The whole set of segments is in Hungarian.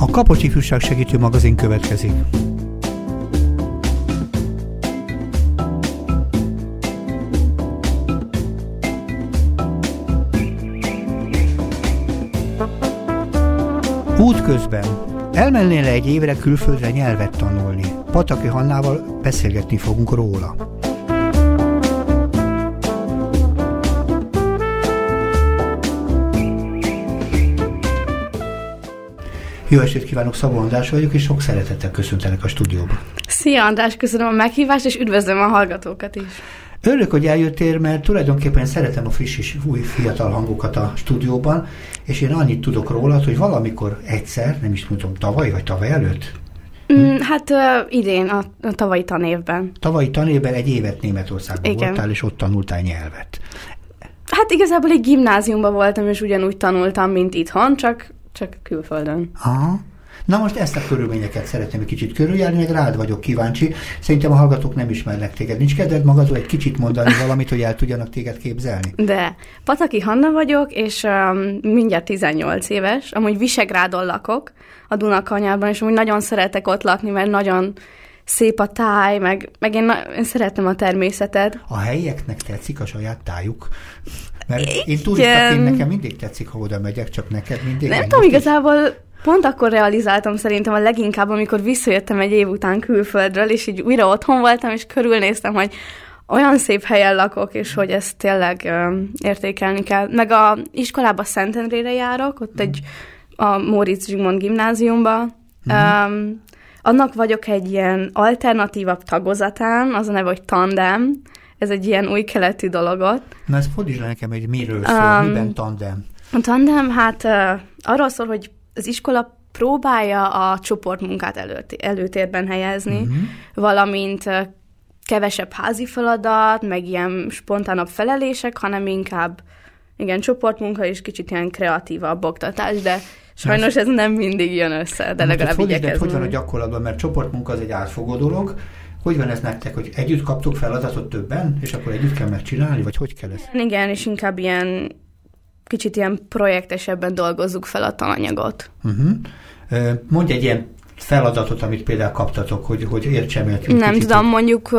A Kapocs Ifjúság Segítő Magazin következik. Útközben. Elmennél egy évre külföldre nyelvet tanulni. Pataki Hannával beszélgetni fogunk róla. Jó estét kívánok, Szabó András vagyok, és sok szeretettel köszöntelek a stúdióban. Szia András, köszönöm a meghívást, és üdvözlöm a hallgatókat is. Örülök, hogy eljöttél, mert tulajdonképpen szeretem a friss és új fiatal hangokat a stúdióban, és én annyit tudok rólad, hogy valamikor egyszer, nem is tudom, tavaly vagy tavaly előtt? Idén, a tavalyi tanévben. Tavalyi tanévben egy évet Németországban voltál, és ott tanultál nyelvet. Hát igazából egy gimnáziumban voltam, és ugyanúgy tanultam, mint itthon, csak külföldön. Aha. Na most ezt a körülményeket szeretném egy kicsit körüljárni, meg rád vagyok kíváncsi. Szerintem a hallgatók nem ismernek téged. Nincs kedved magadról egy kicsit mondani valamit, hogy el tudjanak téged képzelni? De. Pataki Hanna vagyok, és mindjárt 18 éves. Amúgy Visegrádon lakok, a Dunakanyarban, és amúgy nagyon szeretek ott lakni, mert nagyon szép a táj, meg én szeretem a természetet. A helyieknek tetszik a saját tájuk? Mert én turistaként nekem mindig tetszik, ha oda megyek, csak neked mindig. Nem tudom, igazából pont akkor realizáltam szerintem a leginkább, amikor visszajöttem egy év után külföldről, és így újra otthon voltam, és körülnéztem, hogy olyan szép helyen lakok, és hogy ezt tényleg értékelni kell. Meg a iskolába Szentendrére járok, ott a Móricz Zsigmond gimnáziumba. Annak vagyok egy ilyen alternatívabb tagozatán, az a neve, hogy Tandem. Ez egy ilyen új keletű dologot. Na, ez fordítsd le nekem, hogy miről szól, miben tandem? A tandem, arról szól, hogy az iskola próbálja a csoportmunkát előtérben helyezni, valamint kevesebb házi feladat, meg ilyen spontánabb felelések, hanem inkább csoportmunka és kicsit ilyen kreatívabb oktatás, de sajnos ez nem mindig jön össze, de legalább igyekezni. Hogy van a gyakorlatban, mert csoportmunka az egy átfogó dolog. Hogy van ez nektek, hogy együtt kaptuk feladatot többen, és akkor együtt kell megcsinálni, vagy hogy kell ez? Igen, és inkább kicsit ilyen projektesebben dolgozzuk fel a tananyagot. Mondj egy ilyen feladatot, amit például kaptatok, hogy értsem el. Nem tudom, mondjuk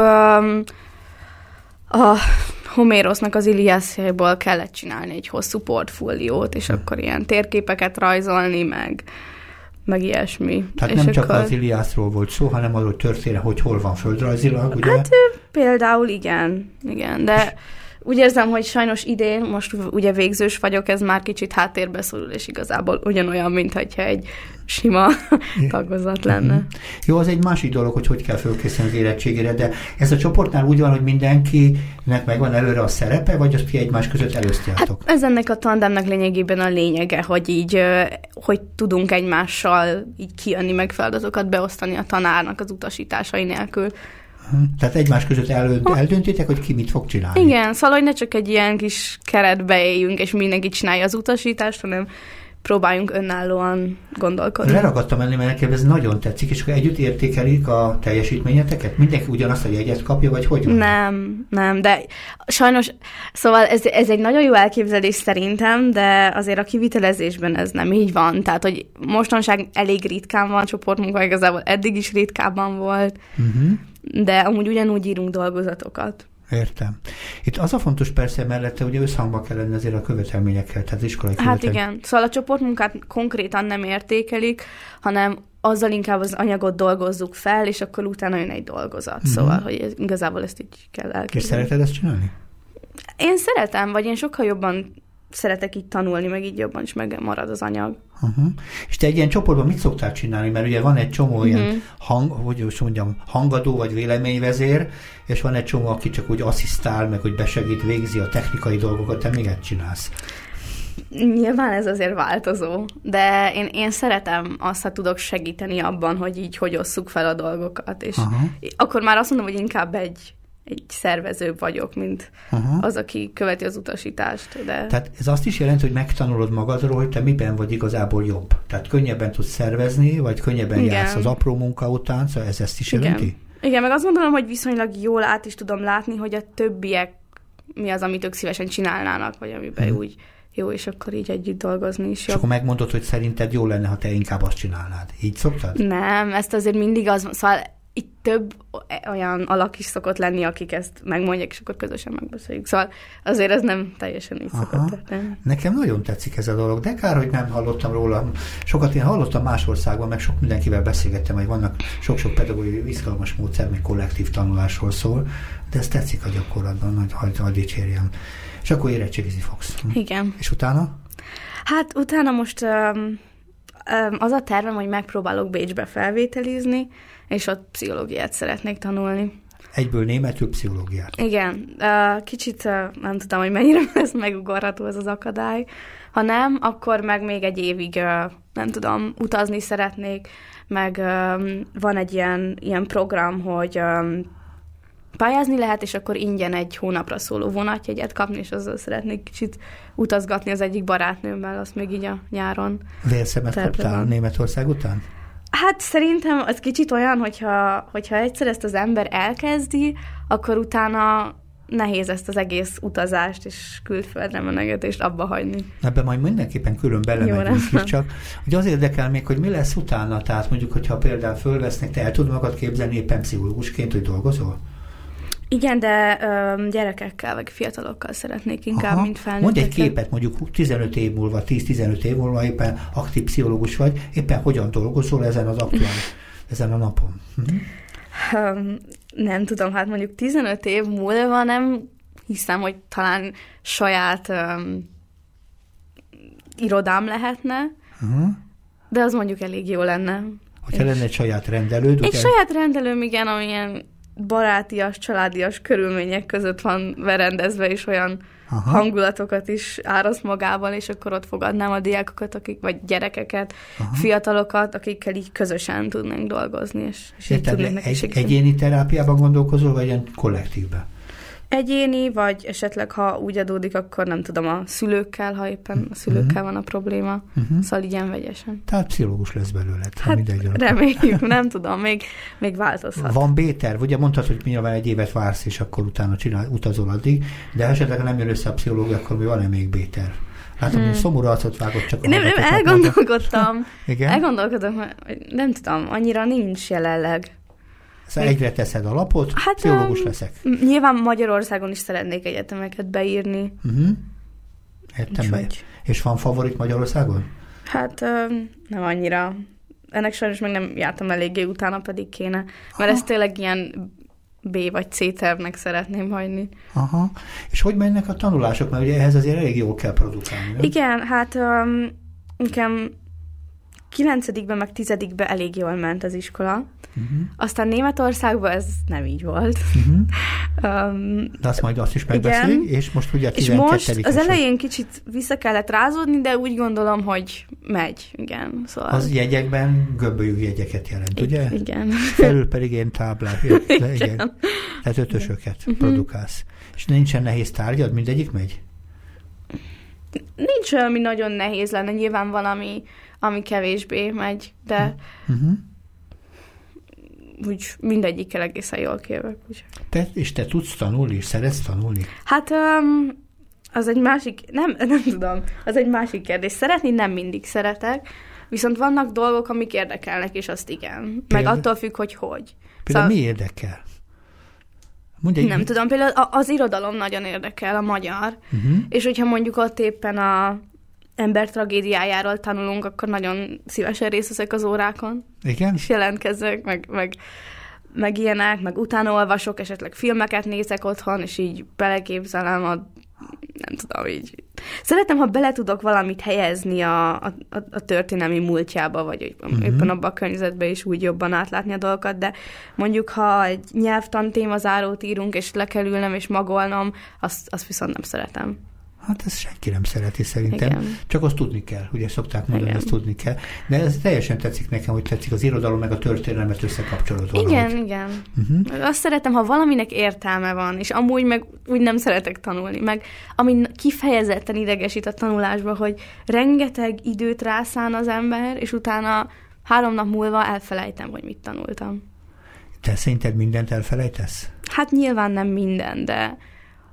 a Homérosznak az Iliászjából kellett csinálni egy hosszú portfóliót, és akkor ilyen térképeket rajzolni, meg ilyesmi. Tehát és nem csak akkor az Iliászról volt szó, hanem arról történet, hogy hol van földrajzilag, ugye? Hát például igen, de úgy érzem, hogy sajnos idén, most ugye végzős vagyok, ez már kicsit háttérbe szorul, és igazából ugyanolyan, mint hogyha egy sima tagozat lenne. Jó, az egy másik dolog, hogy kell fölkészülni az érettségére, de ez a csoportnál úgy van, hogy mindenkinek megvan előre a szerepe, vagy azt egymás között elosztjátok? Hát ez ennek a tandemnek lényegében a lényege, hogy így, hogy tudunk egymással így kijönni, meg feladatokat beosztani a tanárnak az utasításai nélkül. Tehát egymás között eldöntitek, hogy ki mit fog csinálni. Igen, szóval, hogy ne csak egy ilyen kis keretbe éljünk, és mindenki csinálja az utasítást, hanem próbáljunk önállóan gondolkodni. Leragadtam ennél, mert nekem ez nagyon tetszik, és akkor együtt értékelik a teljesítményeteket? Mindenki ugyanazt a jegyet kapja, vagy hogy van? Nem, de sajnos, szóval ez egy nagyon jó elképzelés szerintem, de azért a kivitelezésben ez nem így van. Tehát, hogy mostanság elég ritkán van csoportmunka, igazából eddig is ritkábban volt, de amúgy ugyanúgy írunk dolgozatokat. Értem. Itt az a fontos persze mellette, ugye összhangba kell lenni azért a követelményekkel, tehát iskolai követelményekkel. Hát igen, szóval a csoportmunkát konkrétan nem értékelik, hanem azzal inkább az anyagot dolgozzuk fel, és akkor utána jön egy dolgozat. Szóval, hogy igazából ezt így kell elképzelni. És szereted ezt csinálni? Én szeretem, vagy én sokkal jobban szeretek így tanulni, meg így jobban is megmarad az anyag. És te egy ilyen csoportban mit szoktál csinálni? Mert ugye van egy csomó ilyen hangadó vagy véleményvezér, és van egy csomó, aki csak úgy asszisztál, meg hogy besegít, végzi a technikai dolgokat, te miket csinálsz? Nyilván ez azért változó, de én szeretem azt, ha tudok segíteni abban, hogy így hogy osszuk fel a dolgokat, és akkor már azt mondom, hogy inkább egy szervező vagyok, mint az, aki követi az utasítást. De... Tehát ez azt is jelenti, hogy megtanulod magadról, hogy te miben vagy igazából jobb. Tehát könnyebben tudsz szervezni, vagy könnyebben jársz az apró munka után, szóval ez ezt is jelenti? Igen, meg azt gondolom, hogy viszonylag jól át is tudom látni, hogy a többiek mi az, amit ők szívesen csinálnának, vagy amiben úgy jó, és akkor így együtt dolgozni is És jobb. akkor megmondod, hogy szerinted jó lenne, ha te inkább azt csinálnád. Így szoktad? Nem, ezt azért mindig az van. Szóval itt több olyan alak is szokott lenni, akik ezt megmondják, és akkor közösen megbeszéljük. Szóval azért ez nem teljesen így szokott történni. Nekem nagyon tetszik ez a dolog, de kár, hogy nem hallottam róla. Sokat én hallottam más országban, meg sok mindenkivel beszélgettem, hogy vannak sok-sok pedagógiai izgalmas módszer, még kollektív tanulásról szól, de ez tetszik a gyakorlatban, hogy dicsérjem. És akkor érettségizni fogsz. Igen. És utána? Hát utána most az a tervem, hogy megpróbálok Bécsbe felvételizni, és ott pszichológiát szeretnék tanulni. Egyből németül pszichológiát. Igen. Kicsit nem tudom, hogy mennyire ez megugorható ez az akadály. Ha nem, akkor meg még egy évig, nem tudom, utazni szeretnék, meg van egy ilyen program, hogy pályázni lehet, és akkor ingyen egy hónapra szóló vonatjegyet kapni, és azzal szeretnék kicsit utazgatni az egyik barátnőmmel, azt még így a nyáron. Vélszemet kaptál Németország után? Hát szerintem az kicsit olyan, hogyha egyszer ezt az ember elkezdi, akkor utána nehéz ezt az egész utazást és külföldre menegetést abba hagyni. Ebben majd mindenképpen külön belemegyünk is, csak hogy az érdekel még, hogy mi lesz utána, tehát mondjuk, hogyha például fölvesznek, te el tudod magad képzelni éppen pszichológusként, hogy dolgozol? Igen, de gyerekekkel, vagy fiatalokkal szeretnék inkább, mint felnőttekkel. Mondj egy képet, mondjuk 15 év múlva, 10-15 év múlva éppen aktív pszichológus vagy, éppen hogyan dolgozol ezen a napon? Nem tudom, hát mondjuk 15 év múlva nem hiszem, hogy talán saját irodám lehetne, de az mondjuk elég jó lenne. Hogyha lenne egy saját rendelőd? Egy saját rendelőm, igen, amilyen barátias, családias körülmények között van berendezve, és olyan hangulatokat is áraszt magával, és akkor ott fogadnám a diákokat, vagy gyerekeket, fiatalokat, akikkel így közösen tudnánk dolgozni. És így tudnék egyéni terápiában gondolkozol, vagy ilyen kollektívben? Egyéni, vagy esetleg, ha úgy adódik, akkor nem tudom, a szülőkkel, ha éppen a szülőkkel van a probléma. Szóval ilyen vegyesen. Tehát pszichológus lesz belőled. Hát reméljük, nem tudom, még változhat. Van B-terv, ugye mondtad, hogy nyilván egy évet vársz, és akkor utána utazol addig, de esetleg, ha nem jön össze a pszichológia, akkor mi van-e még B-terv? Látom, hogy szomorú arcot vágott csak. Nem, elgondolkodtam. Igen? Elgondolkodom, hogy nem tudom, annyira nincs jelenleg. Szóval egyre teszed a lapot, hát, pszichológus leszek. Nyilván Magyarországon is szeretnék egyetemeket beírni. Értem be. És van favorit Magyarországon? Hát nem annyira. Ennek sajnos meg nem jártam eléggé, utána pedig kéne. Mert ez tényleg ilyen B vagy C tervnek szeretném hagyni. És hogy mennek a tanulások? Mert ugye ehhez azért elég jól kell produkálni, nem? Igen, hát nekem 9-ben meg 10-ben elég jól ment az iskola. Aztán Németországban ez nem így volt. De azt is megbeszéljük, és most ugye a 12. És most az elején kicsit vissza kellett rázódni, de úgy gondolom, hogy megy. Igen. Szóval... Az jegyekben gömbölyű jegyeket jelent, ugye? Igen. Felül pedig ilyen táblák. Igen. Tehát ötösöket produkálsz. És nincsen nehéz tárgyad, mindegyik megy? Nincs olyan, ami nagyon nehéz lenne. Nyilván van, ami kevésbé megy, de úgy mindegyikkel egészen jól kijövök. És te tudsz tanulni, és szeretsz tanulni? Hát az egy másik, nem tudom, az egy másik kérdés. Szeretni nem mindig szeretek, viszont vannak dolgok, amik érdekelnek, és azt igen. Meg attól függ, hogy. Például mi érdekel? Nem tudom, például az irodalom nagyon érdekel, a magyar, és hogyha mondjuk ott éppen a ember tragédiájáról tanulunk, akkor nagyon szívesen részt veszek az órákon. Igen? És jelentkezek, meg ilyenek, meg utána olvasok, esetleg filmeket nézek otthon, és így beleképzelem nem tudom, így. Szeretem, ha bele tudok valamit helyezni a történelmi múltjába, vagy éppen abban a környezetben is úgy jobban átlátni a dolgokat, de mondjuk, ha egy nyelvtan témazárót írunk, és le kell ülnem, és magolnom, azt viszont nem szeretem. Hát ezt senki nem szereti szerintem. Igen. Csak azt tudni kell, ugye szokták mondani, ezt tudni kell. De ez teljesen tetszik nekem, hogy tetszik az irodalom meg a történelmet összekapcsolódó. Igen. Azt szeretem, ha valaminek értelme van, és amúgy meg úgy nem szeretek tanulni. Meg ami kifejezetten idegesít a tanulásba, hogy rengeteg időt rászán az ember, és utána 3 nap múlva elfelejtem, hogy mit tanultam. Te szerinted mindent elfelejtesz? Hát nyilván nem minden, de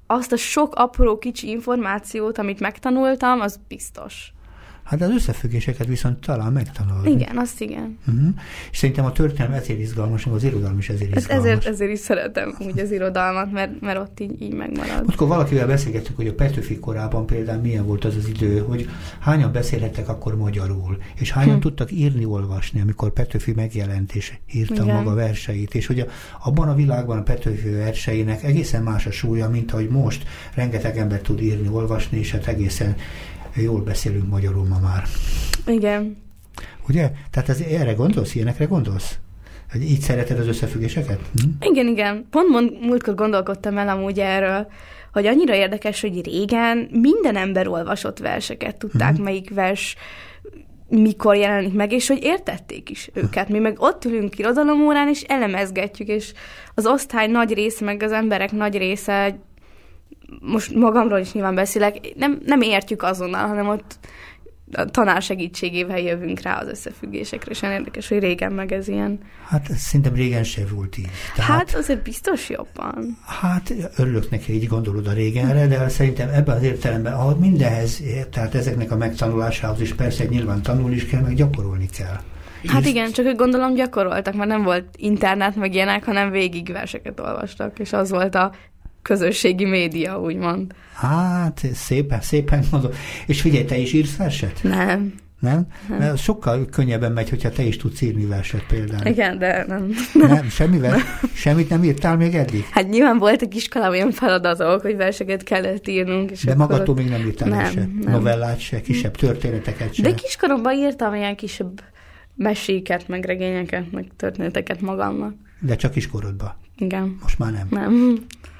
azt a sok apró kicsi információt, amit megtanultam, az biztos. Hát az összefüggéseket viszont talán megtanulni. Igen, azt igen. És szerintem a történelem ezért izgalmas, az irodalom is ezért izgalmas. Ezért is szeretem úgy az irodalmat, mert ott így megmarad. Akkor valakivel beszélgettük, hogy a Petőfi korában például milyen volt az idő, hogy hányan beszélhettek akkor magyarul, és hányan tudtak írni, olvasni, amikor Petőfi megjelent, és írta maga verseit, és hogy abban a világban a Petőfi verseinek egészen más a súlya, mint ahogy most rengeteg ember tud írni, olvasni, és hát egészen jól beszélünk magyarul ma már. Igen. Ugye? Tehát erre gondolsz, ilyenekre gondolsz? Hogy így szereted az összefüggéseket? Igen. Pont múltkor gondolkodtam el amúgy erről, hogy annyira érdekes, hogy régen minden ember olvasott verseket, tudták, melyik vers mikor jelenik meg, és hogy értették is őket. Mi meg ott ülünk irodalomórán, és elemezgetjük, és az osztály nagy része, meg az emberek nagy része, most magamról is nyilván beszélek, nem értjük azonnal, hanem ott a tanár segítségével jövünk rá az összefüggésekre, és olyan érdekes, hogy régen meg ez ilyen. Hát szerintem régen se volt így. Tehát, azért biztos jobban. Hát örülök neki, így gondolod a régenre, de szerintem ebben az értelemben, ahol mindenhez, tehát ezeknek a megtanulásához is persze nyilván tanulni is kell, meg gyakorolni kell. Hát igen, csak hogy gondolom gyakoroltak, mert nem volt internet meg ilyenek, hanem végig verseket olvastak, és az volt a közösségi média, úgymond. Hát, szépen mondom. És figyelj, te is írsz verset? Nem. Nem? Mert sokkal könnyebben megy, hogyha te is tudsz írni verset például. Igen, de nem. Nem, semmivel? Semmit nem írtál még eddig? Hát nyilván voltak iskolában olyan feladatok, hogy verseket kellett írnunk. És de magadtól még nem írtál nem. Novellát se, kisebb történeteket se? De kiskoromban írtam ilyen kisebb meséket, meg regényeket, meg történeteket magamnak. De csak kiskorodban? Igen. Most már nem? Nem.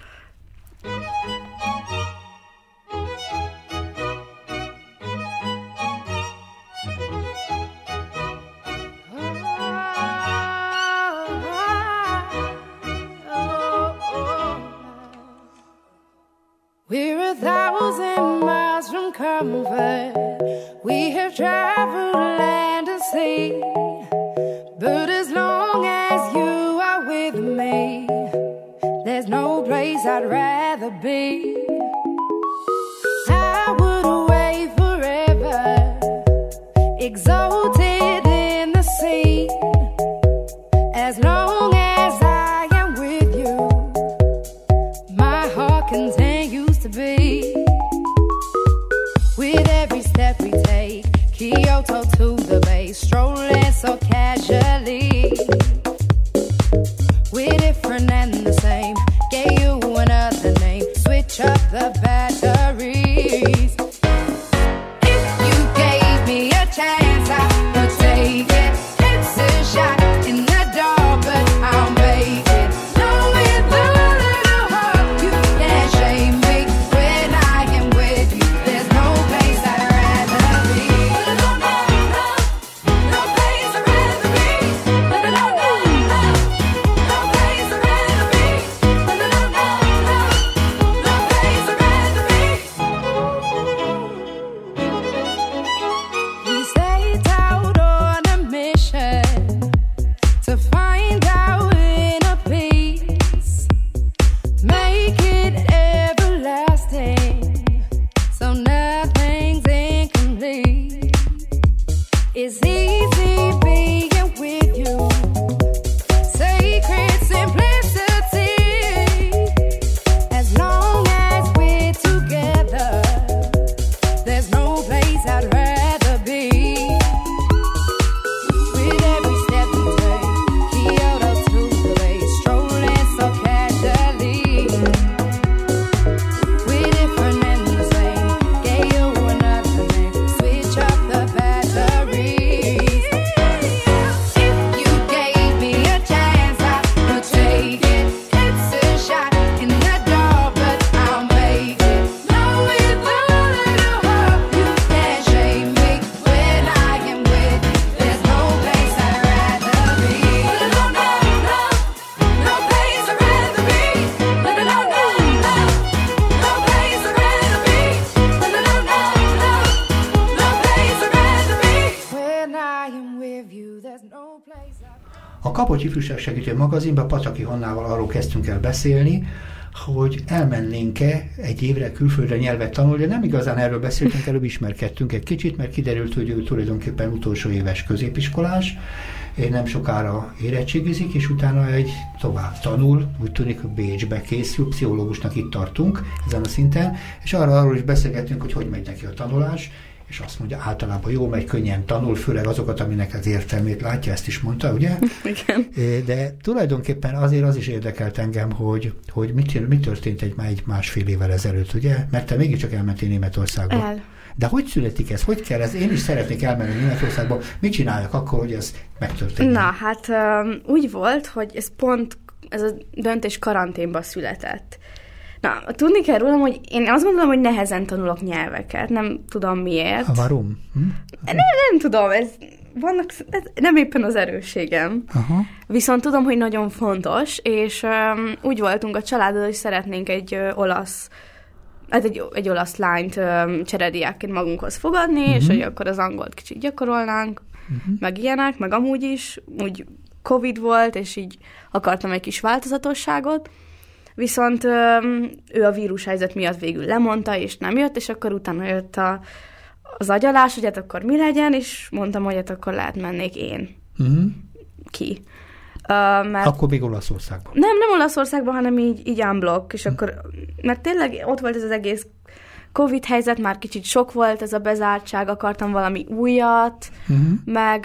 We're 1,000 miles from comfort. We have traveled land and sea. But as long as you are with me, there's no place I'd rather be. I would away forever, exalted in the sea. As long as I am with you, my heart continues to beat. With every step we take, Kyoto to the bay, strolling so casually. We're different and the same, gave you another name, switch up the batteries. If you gave me a chance, I would take it. It's a shot in the dark, but I'll make it. Knowing the little heart, you can't shame me. When I am with you, there's no place I'd rather be. No place I'd rather be. No place I'd rather be. No place I'd rather be. We set out on a mission to find our inner peace, make it everlasting, so nothing's incomplete. It's easy being with you, sacred simplicity. As long as we're together, there's no place I'd rather be. With every step we take, Kyoto to the bay, strolling so casually. We're different and the same, gave you another name, switch up the batteries. If you gave me a chance, I would take it. It's a shot in the dark, but I'll make it. Knowing the little heart, you can't shame me. When I am with you, there's no place I'd rather be. No place I'd rather be. No place I'd rather be. No place I'd rather be. When I am with you, there's no place I'd. A Kapocs Ifjúság Segítő magazinban Pataki Hannával arról kezdtünk el beszélni, hogy elmennénk-e egy évre külföldre nyelvet tanulni, de nem igazán erről beszéltünk, előbb ismerkedtünk egy kicsit, mert kiderült, hogy ő tulajdonképpen utolsó éves középiskolás, nem sokára érettségizik, és utána tovább tanul, úgy tűnik, hogy Bécsbe készül, pszichológusnak itt tartunk ezen a szinten, és arról is beszélgetünk, hogy megy neki a tanulás, és azt mondja, általában jól megy, könnyen tanul, főleg azokat, aminek az értelmét látja, ezt is mondta, ugye? Igen. De tulajdonképpen azért az is érdekelt engem, hogy mi történt egy másfél évvel ezelőtt, ugye? Mert te mégiscsak elmentél Németországba. De hogy születik ez? Hogy kell ez? Én is szeretnék elmenni Németországba. Mit csináljak akkor, hogy ez megtörténjen? Na, hát úgy volt, hogy ez a döntés karanténban született. Na, tudni kell rólam, hogy én azt gondolom, hogy nehezen tanulok nyelveket. Nem tudom miért. Varum? Nem tudom, ez nem éppen az erősségem. Aha. Viszont tudom, hogy nagyon fontos, és úgy voltunk a családdal, hogy szeretnénk egy olasz lányt cserediákként magunkhoz fogadni, és hogy akkor az angolt kicsit gyakorolnánk, meg ilyenek, meg amúgy is, úgy Covid volt, és így akartam egy kis változatosságot, viszont ő a vírushelyzet miatt végül lemondta, és nem jött, és akkor utána jött az agyalás, hogy hát akkor mi legyen, és mondtam, hogy hát akkor lehet mennék én ki. Mert akkor még Olaszországban. Nem Olaszországban, hanem így unblock, és akkor, mert tényleg ott volt ez az egész Covid helyzet, már kicsit sok volt ez a bezártság, akartam valami újat, meg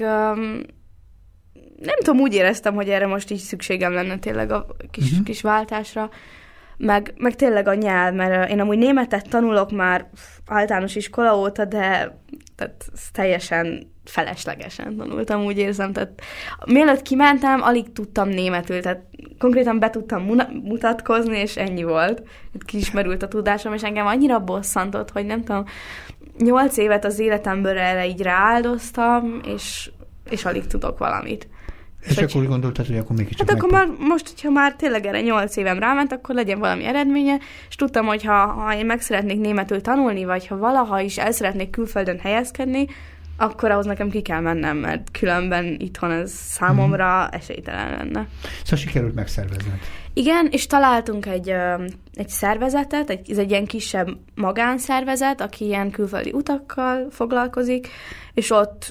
nem tudom, úgy éreztem, hogy erre most így szükségem lenne tényleg a kis váltásra, meg tényleg a nyelv, mert én amúgy németet tanulok már általános iskola óta, de tehát teljesen feleslegesen tanultam, úgy érzem. Tehát mielőtt kimentem, alig tudtam németül, tehát konkrétan be tudtam mutatkozni, és ennyi volt. Itt kiismerült a tudásom, és engem annyira bosszantott, hogy nem tudom, 8 évet az életemből erre így rááldoztam, és alig tudok valamit. És akkor úgy gondoltad, hogy akkor mégiscsak hát akkor most, hogyha már tényleg erre 8 évem ráment, akkor legyen valami eredménye, és tudtam, hogy ha én meg szeretnék németül tanulni, vagy ha valaha is el szeretnék külföldön helyezkedni, akkor ahhoz nekem ki kell mennem, mert különben itthon ez számomra esélytelen lenne. Szóval sikerült megszervezned. Igen, és találtunk egy szervezetet, ez egy ilyen kisebb magánszervezet, aki ilyen külföldi utakkal foglalkozik, és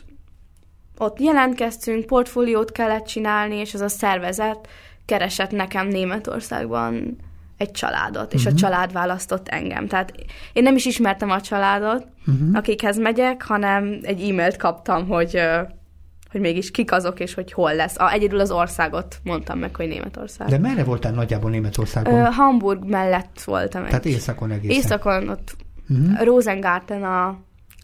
ott jelentkeztünk, portfóliót kellett csinálni, és ez a szervezet keresett nekem Németországban egy családot, és a család választott engem. Tehát én nem is ismertem a családot, akikhez megyek, hanem egy e-mailt kaptam, hogy mégis kik azok, és hogy hol lesz. Egyedül az országot mondtam meg, hogy Németország. De merre voltál nagyjából Németországban? Hamburg mellett voltam. Tehát északon egészen. Északon, ott Rosengarten a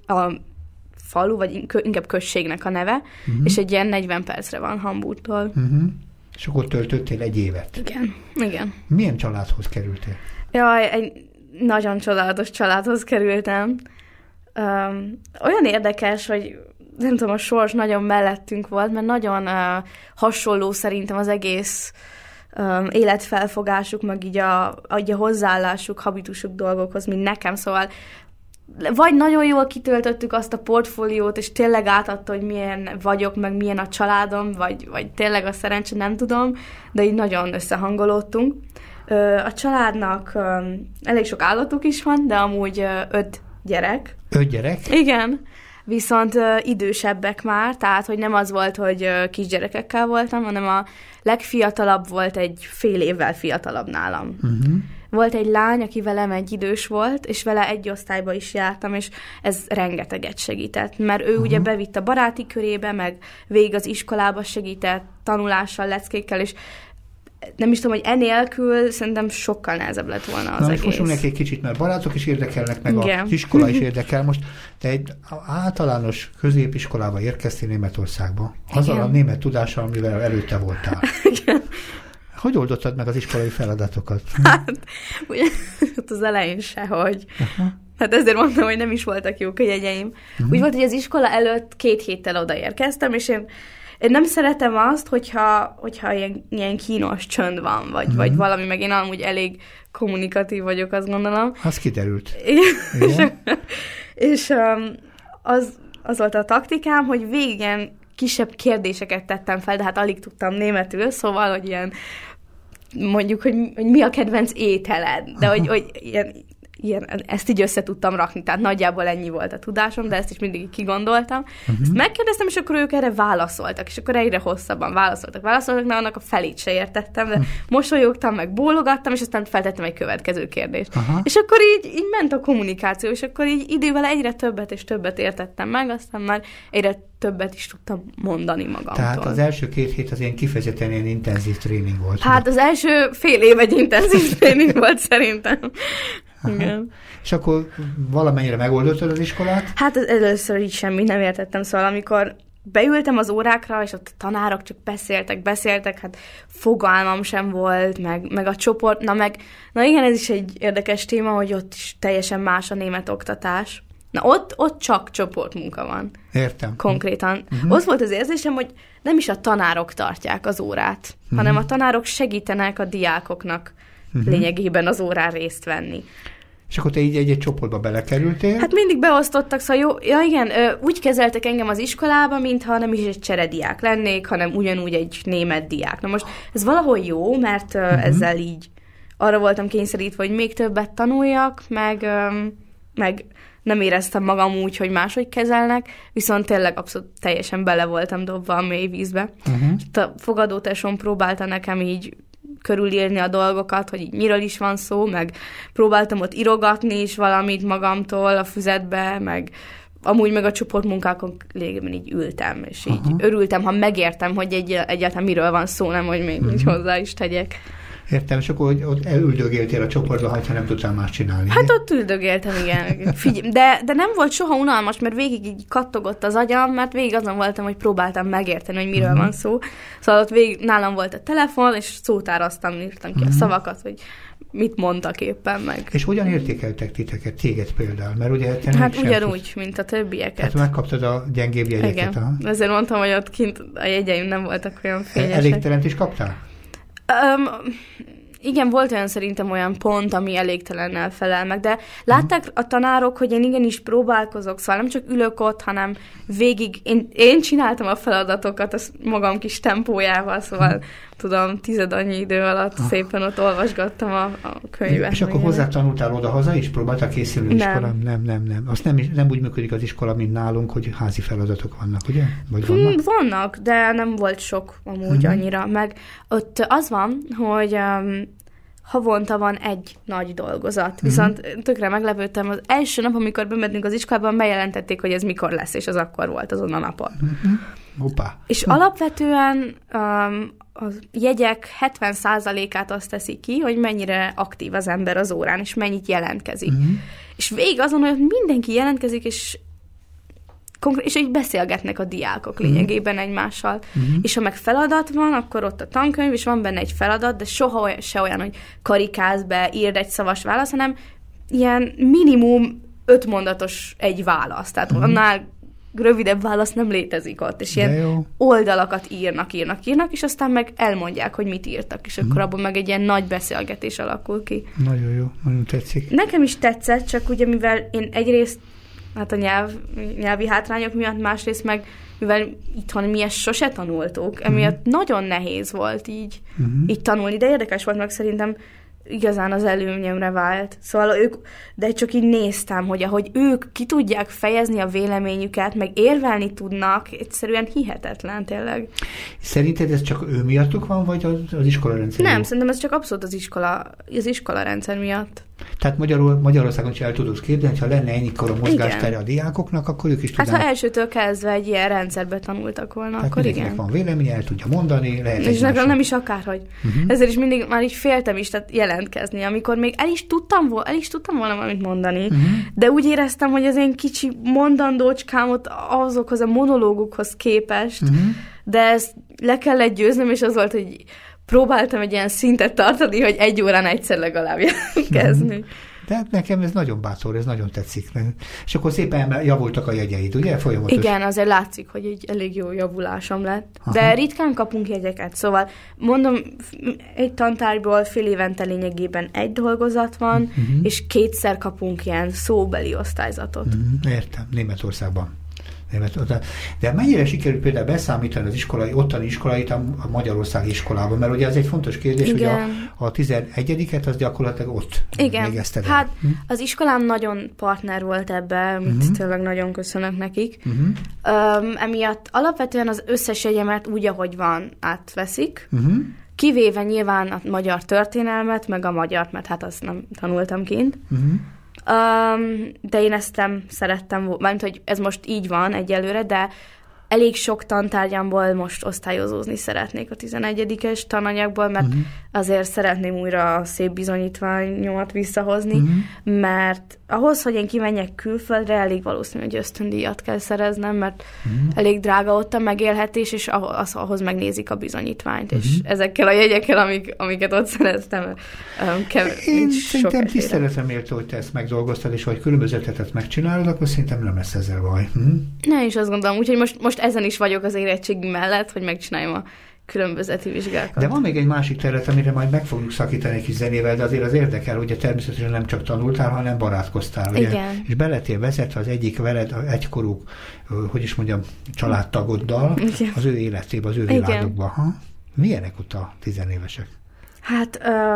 falu, vagy inkább községnek a neve, és egy ilyen 40 percre van Hamburgtól. És akkor töltöttél egy évet. Igen. Milyen családhoz kerültél? Jaj, egy nagyon csodálatos családhoz kerültem. Olyan érdekes, hogy nem tudom, a sors nagyon mellettünk volt, mert nagyon hasonló szerintem az egész életfelfogásuk, meg így a hozzáállásuk, habitusuk dolgokhoz, mint nekem, szóval vagy nagyon jól kitöltöttük azt a portfóliót, és tényleg átadta, hogy milyen vagyok, meg milyen a családom, vagy tényleg a szerencse, nem tudom, de így nagyon összehangolódtunk. A családnak elég sok állatuk is van, de amúgy 5 gyerek. 5 gyerek? Igen, viszont idősebbek már, tehát hogy nem az volt, hogy kisgyerekekkel voltam, hanem a legfiatalabb volt egy fél évvel fiatalabb nálam. Volt egy lány, aki velem egy idős volt, és vele egy osztályba is jártam, és ez rengeteget segített, mert ő ugye bevitt a baráti körébe, meg végig az iskolába segített, tanulással, leckékkel, és nem is tudom, hogy enélkül szerintem sokkal nehezebb lett volna az egész. Most neki egy kicsit, mert barátok is érdekelnek, meg az iskola is érdekel. Most te egy általános középiskolába érkeztél Németországba. Azzal a német tudással, amivel előtte voltál. Igen. Hogy oldottad meg az iskolai feladatokat? Hát, ugye, az elején sehogy. Hát ezért mondtam, hogy nem is voltak jók a jegyeim. Úgy volt, hogy az iskola előtt 2 héttel odaérkeztem, és én nem szeretem azt, hogyha ilyen kínos csönd van, vagy valami, meg én amúgy elég kommunikatív vagyok, azt gondolom. Az kiderült. És az volt a taktikám, hogy végig ilyen kisebb kérdéseket tettem fel, de hát alig tudtam németül, szóval, hogy ilyen mondjuk, hogy mi a kedvenc ételed, de hogy ilyen, ezt így össze tudtam rakni, tehát nagyjából ennyi volt a tudásom, de ezt is mindig kigondoltam. Ezt megkérdeztem, és akkor ők erre válaszoltak, és akkor egyre hosszabban válaszoltak, de annak a felét se értettem, de mosolyogtam, meg bólogattam, és aztán feltettem egy következő kérdést. És akkor így ment a kommunikáció, és akkor így idővel egyre többet és többet értettem meg, aztán már egyre többet is tudtam mondani magamtól. Tehát az első 2 hét az ilyen kifejezetten ilyen intenzív tréning volt. Hát az első fél év egy intenzív tréning volt szerintem. Igen. És akkor valamennyire megoldottad az iskolát? Hát először így semmit nem értettem, szóval amikor beültem az órákra, és ott a tanárok csak beszéltek, hát fogalmam sem volt, meg a csoport, na igen, ez is egy érdekes téma, hogy ott is teljesen más a német oktatás. Na ott csak csoportmunka van. Értem. Konkrétan. Ott volt az érzésem, hogy nem is a tanárok tartják az órát, hanem a tanárok segítenek a diákoknak lényegében az órán részt venni. És akkor te így egy csoportba belekerültél? Hát mindig beosztottak, szóval jó, ja igen, úgy kezeltek engem az iskolában, mintha nem is egy cserediák lennék, hanem ugyanúgy egy német diák. Na most ez valahol jó, mert ezzel így arra voltam kényszerítve, hogy még többet tanuljak, meg nem éreztem magam úgy, hogy máshogy kezelnek, viszont tényleg abszolút teljesen bele voltam dobva a mély vízbe. A fogadótesóm próbálta nekem így körülírni a dolgokat, hogy így miről is van szó, meg próbáltam ott írogatni is valamit magamtól a füzetbe, meg amúgy meg a csoportmunkákon lényegében így ültem, és így örültem, ha megértem, hogy egyáltalán miről van szó, nem, hogy még így hozzá is tegyek. Értem, és akkor ott üldögéltél a csoportba, ha nem tudtál más csinálni. Hát ott üldögéltem, igen. De nem volt soha unalmas, mert végig így kattogott az agyam, mert végig azon voltam, hogy próbáltam megérteni, hogy miről van szó. Szóval ott végig nálam volt a telefon, és szótáraztam, írtam ki a szavakat, hogy mit mondtak éppen meg. És hogyan értékeltek téged például? Mert ugye hát ugyanúgy, mint a többieket. Hát megkaptad a gyengébb jegyeket. Igen, ezért mondtam, hogy ott kint a jegyeim nem voltak olyan fényesek. Elégtelent is kaptál? Igen, volt olyan pont, ami elégtelennel felel meg, de látták a tanárok, hogy én igenis próbálkozok, szóval nem csak ülök ott, hanem végig, én csináltam a feladatokat a magam kis tempójával, szóval tudom, 10 annyi idő alatt szépen ott olvasgattam a könyvet. És akkor hozzá tanultál oda-haza is? Próbáltál készülni iskolán? Nem. Azt nem úgy működik az iskola, mint nálunk, hogy házi feladatok vannak, ugye? Vagy vannak? Vannak, de nem volt sok amúgy annyira. Meg ott az van, hogy havonta van egy nagy dolgozat. Viszont tökre meglepődtem, az első nap, amikor bementünk az iskolában, bejelentették, hogy ez mikor lesz, és az akkor volt azon a napon. Hoppá. És alapvetően a jegyek 70%-át azt teszi ki, hogy mennyire aktív az ember az órán, és mennyit jelentkezik. És végig azon, hogy mindenki jelentkezik, és így beszélgetnek a diákok lényegében egymással. És ha meg feladat van, akkor ott a tankönyv, és van benne egy feladat, de soha se olyan, hogy karikázz be, írd egy szavas választ, hanem ilyen minimum 5 mondatos egy válasz. Tehát annál rövidebb válasz nem létezik ott, és ilyen oldalakat írnak, és aztán meg elmondják, hogy mit írtak, és akkor abban meg egy ilyen nagy beszélgetés alakul ki. Nagyon jó, nagyon tetszik. Nekem is tetszett, csak ugye mivel én egyrészt hát a nyelvi hátrányok miatt, másrészt meg, mivel itthon mi ezt sose tanultuk, emiatt nagyon nehéz volt így tanulni, de érdekes volt, meg szerintem igazán az előnyemre vált. Szóval de csak így néztem, hogy ahogy ők ki tudják fejezni a véleményüket, meg érvelni tudnak, egyszerűen hihetetlen tényleg. Szerinted ez csak ő miattuk van, vagy az iskola rendszer? Nem, szerintem ez csak abszolút az iskola rendszer miatt. Tehát Magyarországon is el tudod képzelni, ha lenne ennyikor mozgástere a diákoknak, akkor ők is tudnak. Hát ha elsőtől kezdve egy ilyen rendszerbe tanultak volna, tehát akkor igen. Van véleménye, el tudja mondani, lehet és nekem nem is akárhogy. Ezért is mindig már így féltem is jelentkezni, amikor még el is tudtam volna valamit mondani, de úgy éreztem, hogy az én kicsi mondandócskámot azokhoz a monológukhoz képest, de ezt le kellett győznöm, és az volt, hogy próbáltam egy ilyen szintet tartani, hogy 1 órán egyszer legalább jelentkezni. De hát nekem ez nagyon bátor, ez nagyon tetszik. És akkor szépen javultak a jegyeid, ugye? Folyamatos. Igen, azért látszik, hogy egy elég jó javulásom lett. Aha. De ritkán kapunk jegyeket, szóval mondom, egy tantárgyból fél évente lényegében 1 dolgozat van, és 2-szer kapunk ilyen szóbeli osztályzatot. Értem, Németországban. De mennyire sikerült például beszámítani az ottani iskolait a magyarországi iskolában? Mert ugye ez egy fontos kérdés, Igen. hogy a 11-et az gyakorlatilag ott végezted el. Hát az iskolám nagyon partner volt ebben, amit tényleg nagyon köszönök nekik. Emiatt alapvetően az összes jegyemet úgy, ahogy van, átveszik. Kivéve nyilván a magyar történelmet, meg a magyart, mert hát azt nem tanultam kint. De én ezt nem szerettem, mármint, hogy ez most így van egyelőre, de elég sok tantárgyamból most osztályozózni szeretnék a 11-es tananyagból, mert azért szeretném újra a szép bizonyítványomat visszahozni, mert ahhoz, hogy én kimenjek külföldre, elég valószínű, hogy ösztöndíjat kell szereznem, mert elég drága ott a megélhetés, és ahhoz megnézik a bizonyítványt, és ezekkel a jegyekkel, amiket ott szereztem, én szerintem tiszteletre méltó, hogy te ezt megdolgoztad, és hogy különbözetetet megcsinálod, akkor szerintem nem lesz ezzel baj. Ne, is azt gondolom, úgyhogy most ezen is vagyok az érettségi mellett, hogy megcsináljam a különbözeti vizsgákat. De van még egy másik terület, amire majd meg fogjuk szakítani egy kis zenével, de azért az érdekel, ugye természetesen nem csak tanultál, hanem barátkoztál. Ugye? Igen. És belettél vezetve az egyik veled egykorú, hogy is mondjam, családtagoddal az ő életébe, az ő világokba. Milyenek ott a 10 évesek? Hát,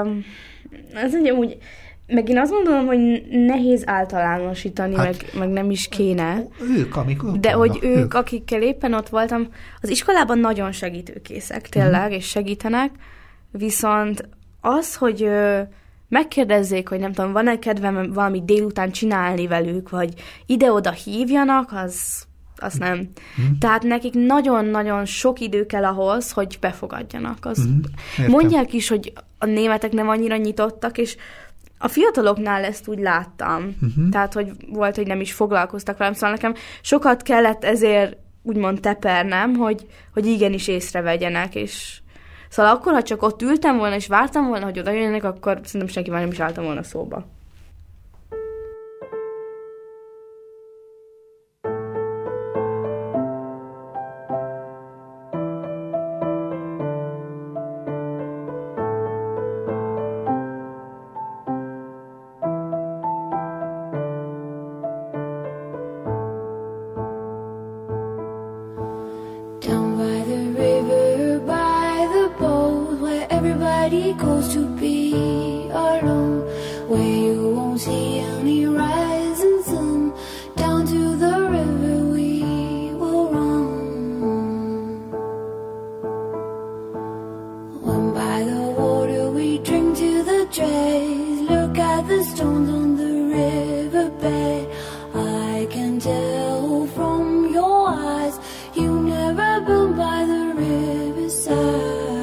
ez ugye úgy, meg én azt gondolom, hogy nehéz általánosítani, meg nem is kéne. De hogy ők, akikkel éppen ott voltam, az iskolában nagyon segítőkészek tényleg, és segítenek, viszont az, hogy megkérdezzék, hogy nem tudom, van-e kedvem valami délután csinálni velük, vagy ide-oda hívjanak, az nem. Tehát nekik nagyon-nagyon sok idő kell ahhoz, hogy befogadjanak. Mondják is, hogy a németek nem annyira nyitottak, a fiataloknál ezt úgy láttam. Tehát, hogy volt, hogy nem is foglalkoztak velem, szóval nekem sokat kellett ezért úgymond tepernem, hogy igenis észrevegyenek, és szóval akkor, ha csak ott ültem volna, és vártam volna, hogy oda jönnek, akkor szerintem senkivel nem is álltam volna szóba. Goes to be alone, where you won't see any rising sun. Down to the river we will run. When by the water we drink to the dregs. Look at the stones on the riverbed. I can tell from your eyes you never been by the riverside.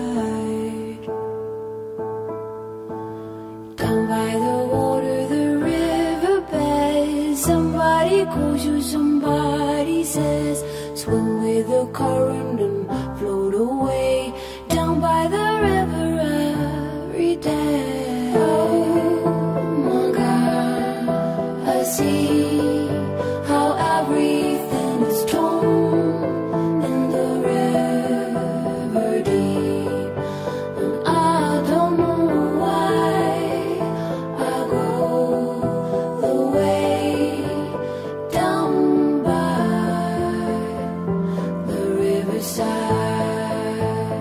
Somebody says, swim with the current and float away down by the river every day. Oh my God, I see how everything is torn in the river deep, and I don't know why I go the way down by the riverside.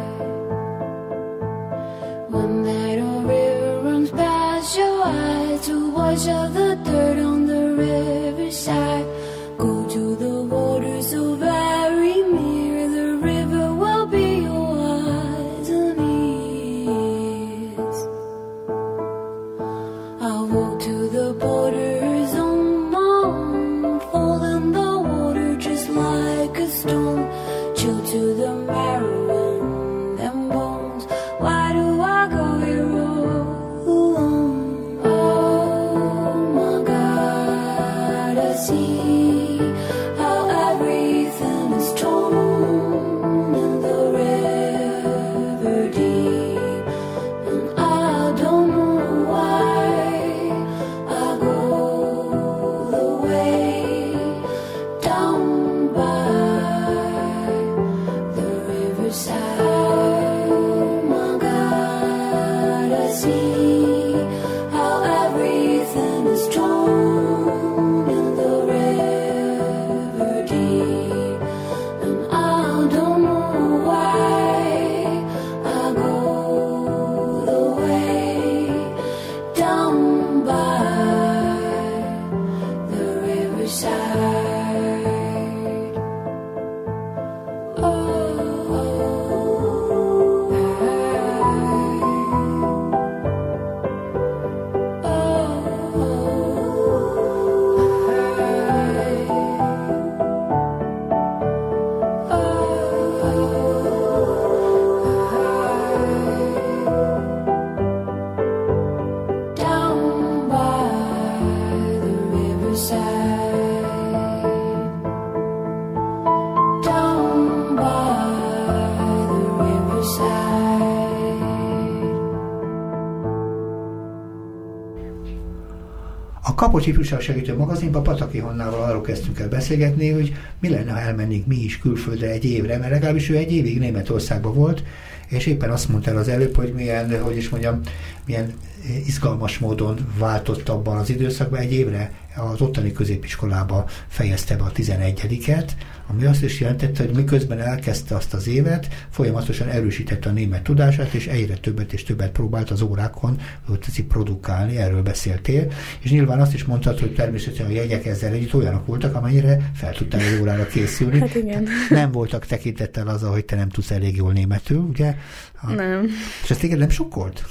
One night a river runs past your eyes to wash out the dirt on the riverside. Go to the water so very near, the river will be your eyes and ears. I'll walk to the borders on my own, fall in the water just like a stone, chill to the marrow in them bones. Why do I go here all alone? Oh my God, I see how everything is torn in the river deep, and I don't know why I go the way down by the riverside. Oh my God, I see how everything is torn in the river deep. A Kapocs Ifjúság Segítő Magazinban Pataki Hannával arról kezdtünk el beszélgetni, hogy mi lenne, ha elmennénk mi is külföldre egy évre, mert legalábbis ő egy évig Németországban volt, és éppen azt mondta el az előbb, hogy milyen izgalmas módon váltott abban az időszakban. Egy évre az ottani középiskolába fejezte be a 11-et, ami azt is jelentette, hogy miközben elkezdte azt az évet, folyamatosan erősítette a német tudását, és egyre többet és többet próbált az órákon produkálni, erről beszéltél, és nyilván azt is mondtad, hogy természetesen a jegyek ezzel együtt olyanok voltak, amennyire fel tudtál egy órára készülni. Hát igen. Nem voltak tekintettel azzal, hogy te nem tudsz elég jól németül, ugye? Nem. És ez téged nem sokkolt?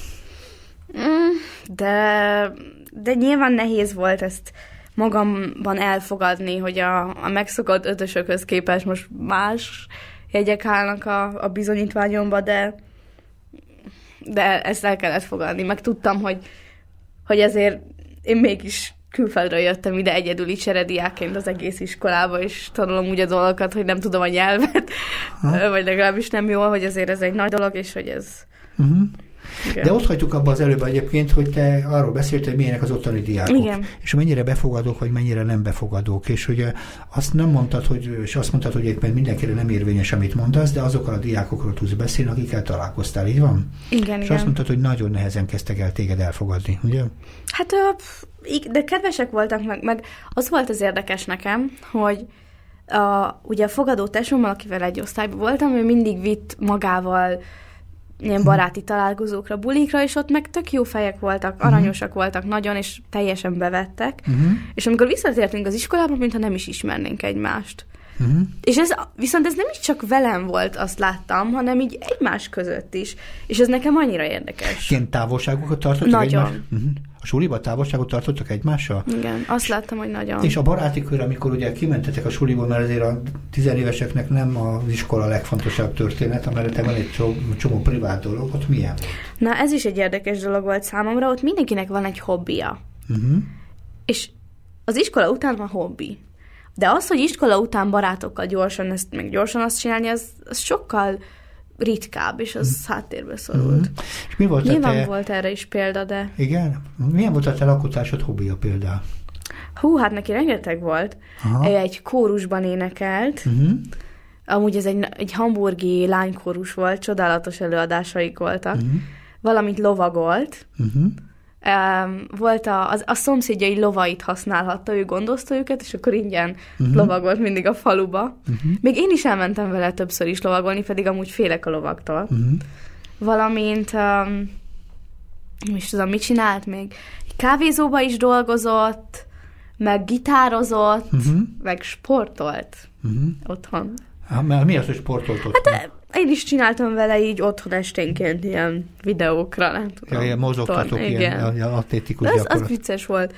De nyilván nehéz volt ezt magamban elfogadni, hogy a megszokott ötösökhöz képest most más jegyek állnak a bizonyítványomba, de ezt el kellett fogadni. Meg tudtam, hogy ezért én mégis külföldről jöttem ide egyedüli cserediákként az egész iskolába, és tanulom úgy a dolgokat, hogy nem tudom a nyelvet, vagy legalábbis nem jól, hogy azért ez egy nagy dolog, és hogy ez... Igen. De ott hagytuk abba az előbb egyébként, hogy te arról beszéltél, hogy milyenek az ottani diákok. Igen. És mennyire befogadók, vagy mennyire nem befogadók. És ugye azt nem mondtad, és azt mondtad, hogy éppen mindenkire nem érvényes, amit mondasz, de azokkal a diákokról tudsz beszélni, akikkel találkoztál, így van? Igen, és igen. azt mondtad, hogy nagyon nehezen kezdtek el téged elfogadni, ugye? Hát, de kedvesek voltak, meg az volt az érdekes nekem, hogy ugye a fogadó tesómmal, akivel egy osztályban voltam, ő mindig vitt magával ilyen baráti találkozókra, bulikra, és ott meg tök jó fejek voltak, aranyosak voltak nagyon, és teljesen bevettek. És amikor visszatértünk az iskolába, mintha nem is ismernénk egymást. És viszont ez nem is csak velem volt, azt láttam, hanem így egymás között is. És ez nekem annyira érdekes. Ilyen távolságokat tartottak egymással? A suliba távolságot tartottak egymással? Igen, azt láttam, hogy nagyon. És a baráti kör, amikor ugye kimentetek a suliból, mert azért a 10 éveseknek nem az iskola a legfontosabb történet, amellett van egy csomó privát dolog, ott milyen volt? Na, ez is egy érdekes dolog volt számomra, ott mindenkinek van egy hobbija. És az iskola után van hobbi. De az, hogy iskola után barátokkal gyorsan azt csinálni, az sokkal ritkább, és az háttérbe szorult. És mi volt Nyilván volt erre is példa, de... Igen? Milyen volt a te lakótársad hobbija például? Hát neki rengeteg volt. Ő egy kórusban énekelt. Amúgy ez egy hamburgi lánykórus volt, csodálatos előadásaik voltak. Valamint lovagolt. Volt a szomszédjai lovait használhatta, ő gondozta őket, és akkor ingyen lovagolt mindig a faluba. Még én is elmentem vele többször is lovagolni, pedig amúgy félek a lovaktól. Valamint, is tudom, mit csinált még? Kávézóba is dolgozott, meg gitározott, meg sportolt otthon. Mi az, hogy sportolt otthon? Hát én is csináltam vele így otthon esténként ilyen videókra, nem tudom. Ilyen mozogtatok, ilyen atlétikus gyakorlat. Az vicces volt.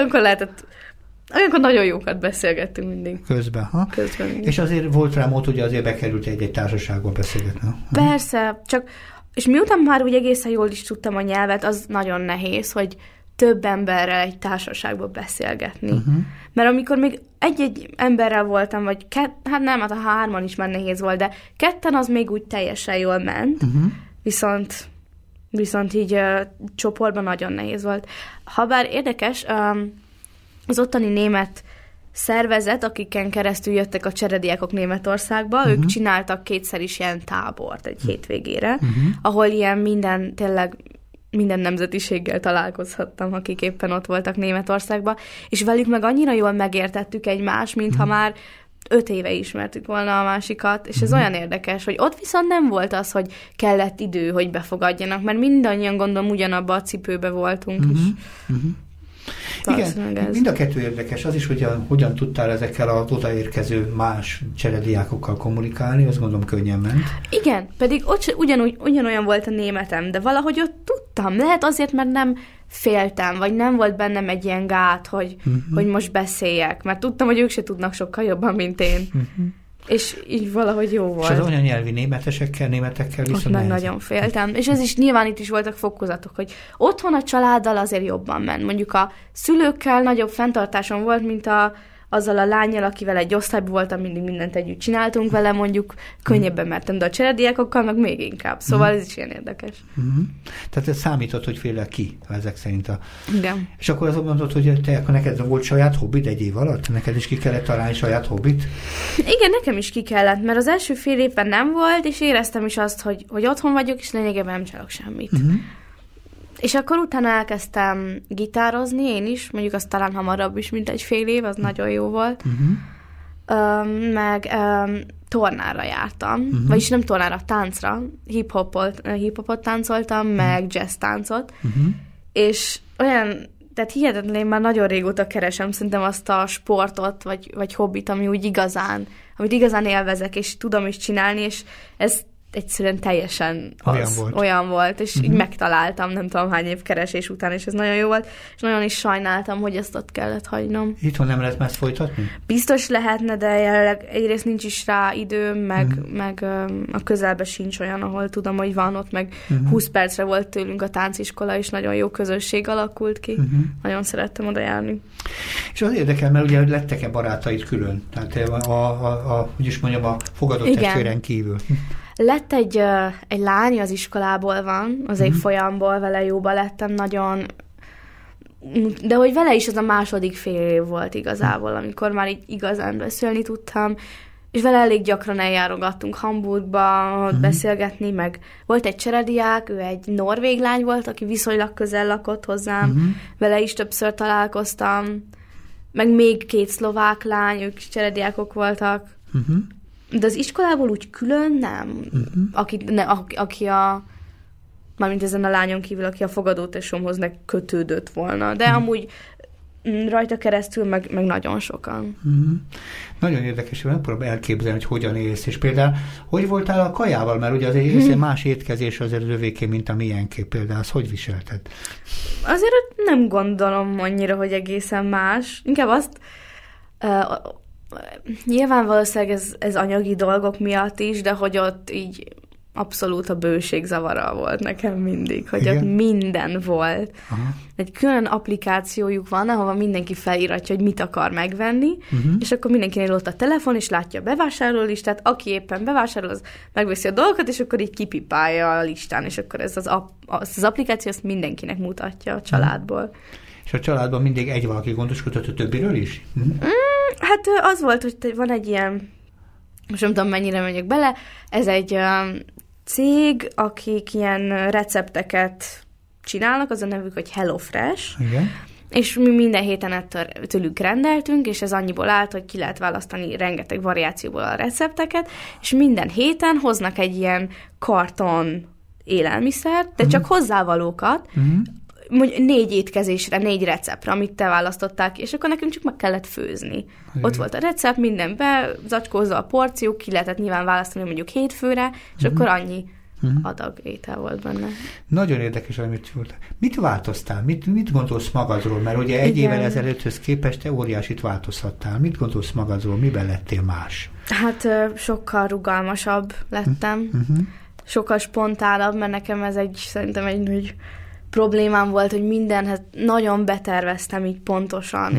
Olyankor nagyon jókat beszélgettünk mindig. Közben. Közben. És azért volt rá mód, hogy azért bekerült egy társaságba beszélgetni. Persze, és miután már úgy egészen jól is tudtam a nyelvet, az nagyon nehéz, hogy több emberrel egy társaságban beszélgetni. Mert amikor még egy-egy emberrel voltam, vagy hát a hárman is már nehéz volt, de ketten az még úgy teljesen jól ment, viszont így csoportban nagyon nehéz volt. Habár érdekes, az ottani német szervezet, akiken keresztül jöttek a cserediákok Németországba, ők csináltak kétszer is ilyen tábort egy hétvégére, ahol ilyen tényleg minden nemzetiséggel találkozhattam, akik éppen ott voltak Németországban, és velük meg annyira jól megértettük egymást, mintha már 5 éve ismertük volna a másikat, és ez olyan érdekes, hogy ott viszont nem volt az, hogy kellett idő, hogy befogadjanak, mert mindannyian gondolom ugyanabba a cipőbe voltunk is. Igen, mind a kettő érdekes. Az is, hogy hogyan tudtál ezekkel az odaérkező más cserediákokkal kommunikálni, azt gondolom könnyen ment. Igen, pedig ott ugyanolyan volt a németem, de valahogy ott tudtam. Lehet azért, mert nem féltem, vagy nem volt bennem egy ilyen gát, hogy most beszéljek, mert tudtam, hogy ők se tudnak sokkal jobban, mint én. És így valahogy jó volt. És az anyanyelvi németekkel viszont ott meg nagyon féltem. És ez is nyilván itt is voltak fokozatok, hogy otthon a családdal azért jobban ment. Mondjuk a szülőkkel nagyobb fenntartásom volt, mint azzal a lánnyal, akivel egy osztályban voltam, mindig mindent együtt csináltunk vele, mondjuk könnyebben mertem, de a cserediákokkal meg még inkább. Szóval ez is ilyen érdekes. Tehát ez számított, hogy félre ki, ezek szerint. Igen. És akkor azon mondod, hogy akkor neked volt saját hobbid egy év alatt? Neked is ki kellett találni saját hobbit? Igen, nekem is ki kellett, mert az első fél évben nem volt, és éreztem is azt, hogy otthon vagyok, és lényegében nem csinálok semmit. És akkor utána elkezdtem gitározni én is, mondjuk az talán hamarabb is, mint egy fél év, az nagyon jó volt. Meg tornára jártam, vagyis nem tornára, táncra, hip-hopot táncoltam, meg jazz táncot, és olyan, tehát hihetetlen, én már nagyon régóta keresem szerintem azt a sportot, vagy hobbit, ami úgy amit igazán élvezek, és tudom is csinálni, és ez egyszerűen teljesen olyan volt, és így megtaláltam, nem tudom hány év keresés után, és ez nagyon jó volt, és nagyon is sajnáltam, hogy ezt ott kellett hagynom. Itthon nem lehet ezt folytatni? Biztos lehetne, de jelenleg egyrészt nincs is rá időm, meg a közelben sincs olyan, ahol tudom, hogy van ott, meg 20 percre volt tőlünk a tánciskola, és nagyon jó közösség alakult ki. Nagyon szerettem oda járni. És az érdekel, mert ugye lettek-e barátaid külön? Tehát úgyis mondjam, a fogadott testvéren kívül. Lett egy lány, az iskolából van, az évfolyamból, vele jóba lettem nagyon, de hogy vele is az a második fél év volt igazából, amikor már így igazán beszélni tudtam, és vele elég gyakran eljárogattunk Hamburgba beszélgetni, meg volt egy cserediák, ő egy norvég lány volt, aki viszonylag közel lakott hozzám, vele is többször találkoztam, meg még 2 szlovák lány, ők cserediákok voltak, de az iskolából úgy külön nem. Aki mármint ezen a lányon kívül, aki a fogadótesomhoz kötődött volna. De amúgy rajta keresztül meg nagyon sokan. Nagyon érdekes, hogy megpróbálom elképzelni, hogy hogyan élsz. És például, hogy voltál a kajával? Mert ugye az egy más étkezés azért övéké, mint a miénké például. Azt hogy viselted? Azért nem gondolom annyira, hogy egészen más. Inkább azt... Nyilván valószínűleg ez anyagi dolgok miatt is, de hogy ott így abszolút a bőség zavara volt nekem mindig, hogy ott minden volt. Egy külön applikációjuk van, ahova mindenki feliratja, hogy mit akar megvenni, és akkor mindenkinél ott a telefon, és látja a bevásárlólistát, aki éppen bevásárol, az megveszi a dolgokat, és akkor így kipipálja a listán, és akkor ez az applikáció azt mindenkinek mutatja a családból. És a családban mindig egy valaki gondoskodott a többiről is? Hát az volt, hogy van egy ilyen, most nem tudom mennyire megyek bele, ez egy cég, akik ilyen recepteket csinálnak, az a nevük, hogy HelloFresh. Igen. És mi minden héten tőlük rendeltünk, és ez annyiból állt, hogy ki lehet választani rengeteg variációból a recepteket, és minden héten hoznak egy ilyen karton élelmiszert, de csak hozzávalókat, 4 étkezésre, 4 receptre, amit te választottál ki, és akkor nekünk csak meg kellett főzni. Ott volt a recept, mindenbe, zacskózva a porció, ki lehetett nyilván választani mondjuk 7 főre, és akkor annyi adag étel volt benne. Nagyon érdekes, amit volt. Mit változtál? Mit gondolsz magadról? Mert ugye egy évvel ezelőtthöz képest te óriásit változhattál. Mit gondolsz magadról? Miben lettél más? Hát sokkal rugalmasabb lettem. Sokkal spontánabb, mert nekem ez szerintem egy nagy problémám volt, hogy mindenhez nagyon beterveztem így pontosan,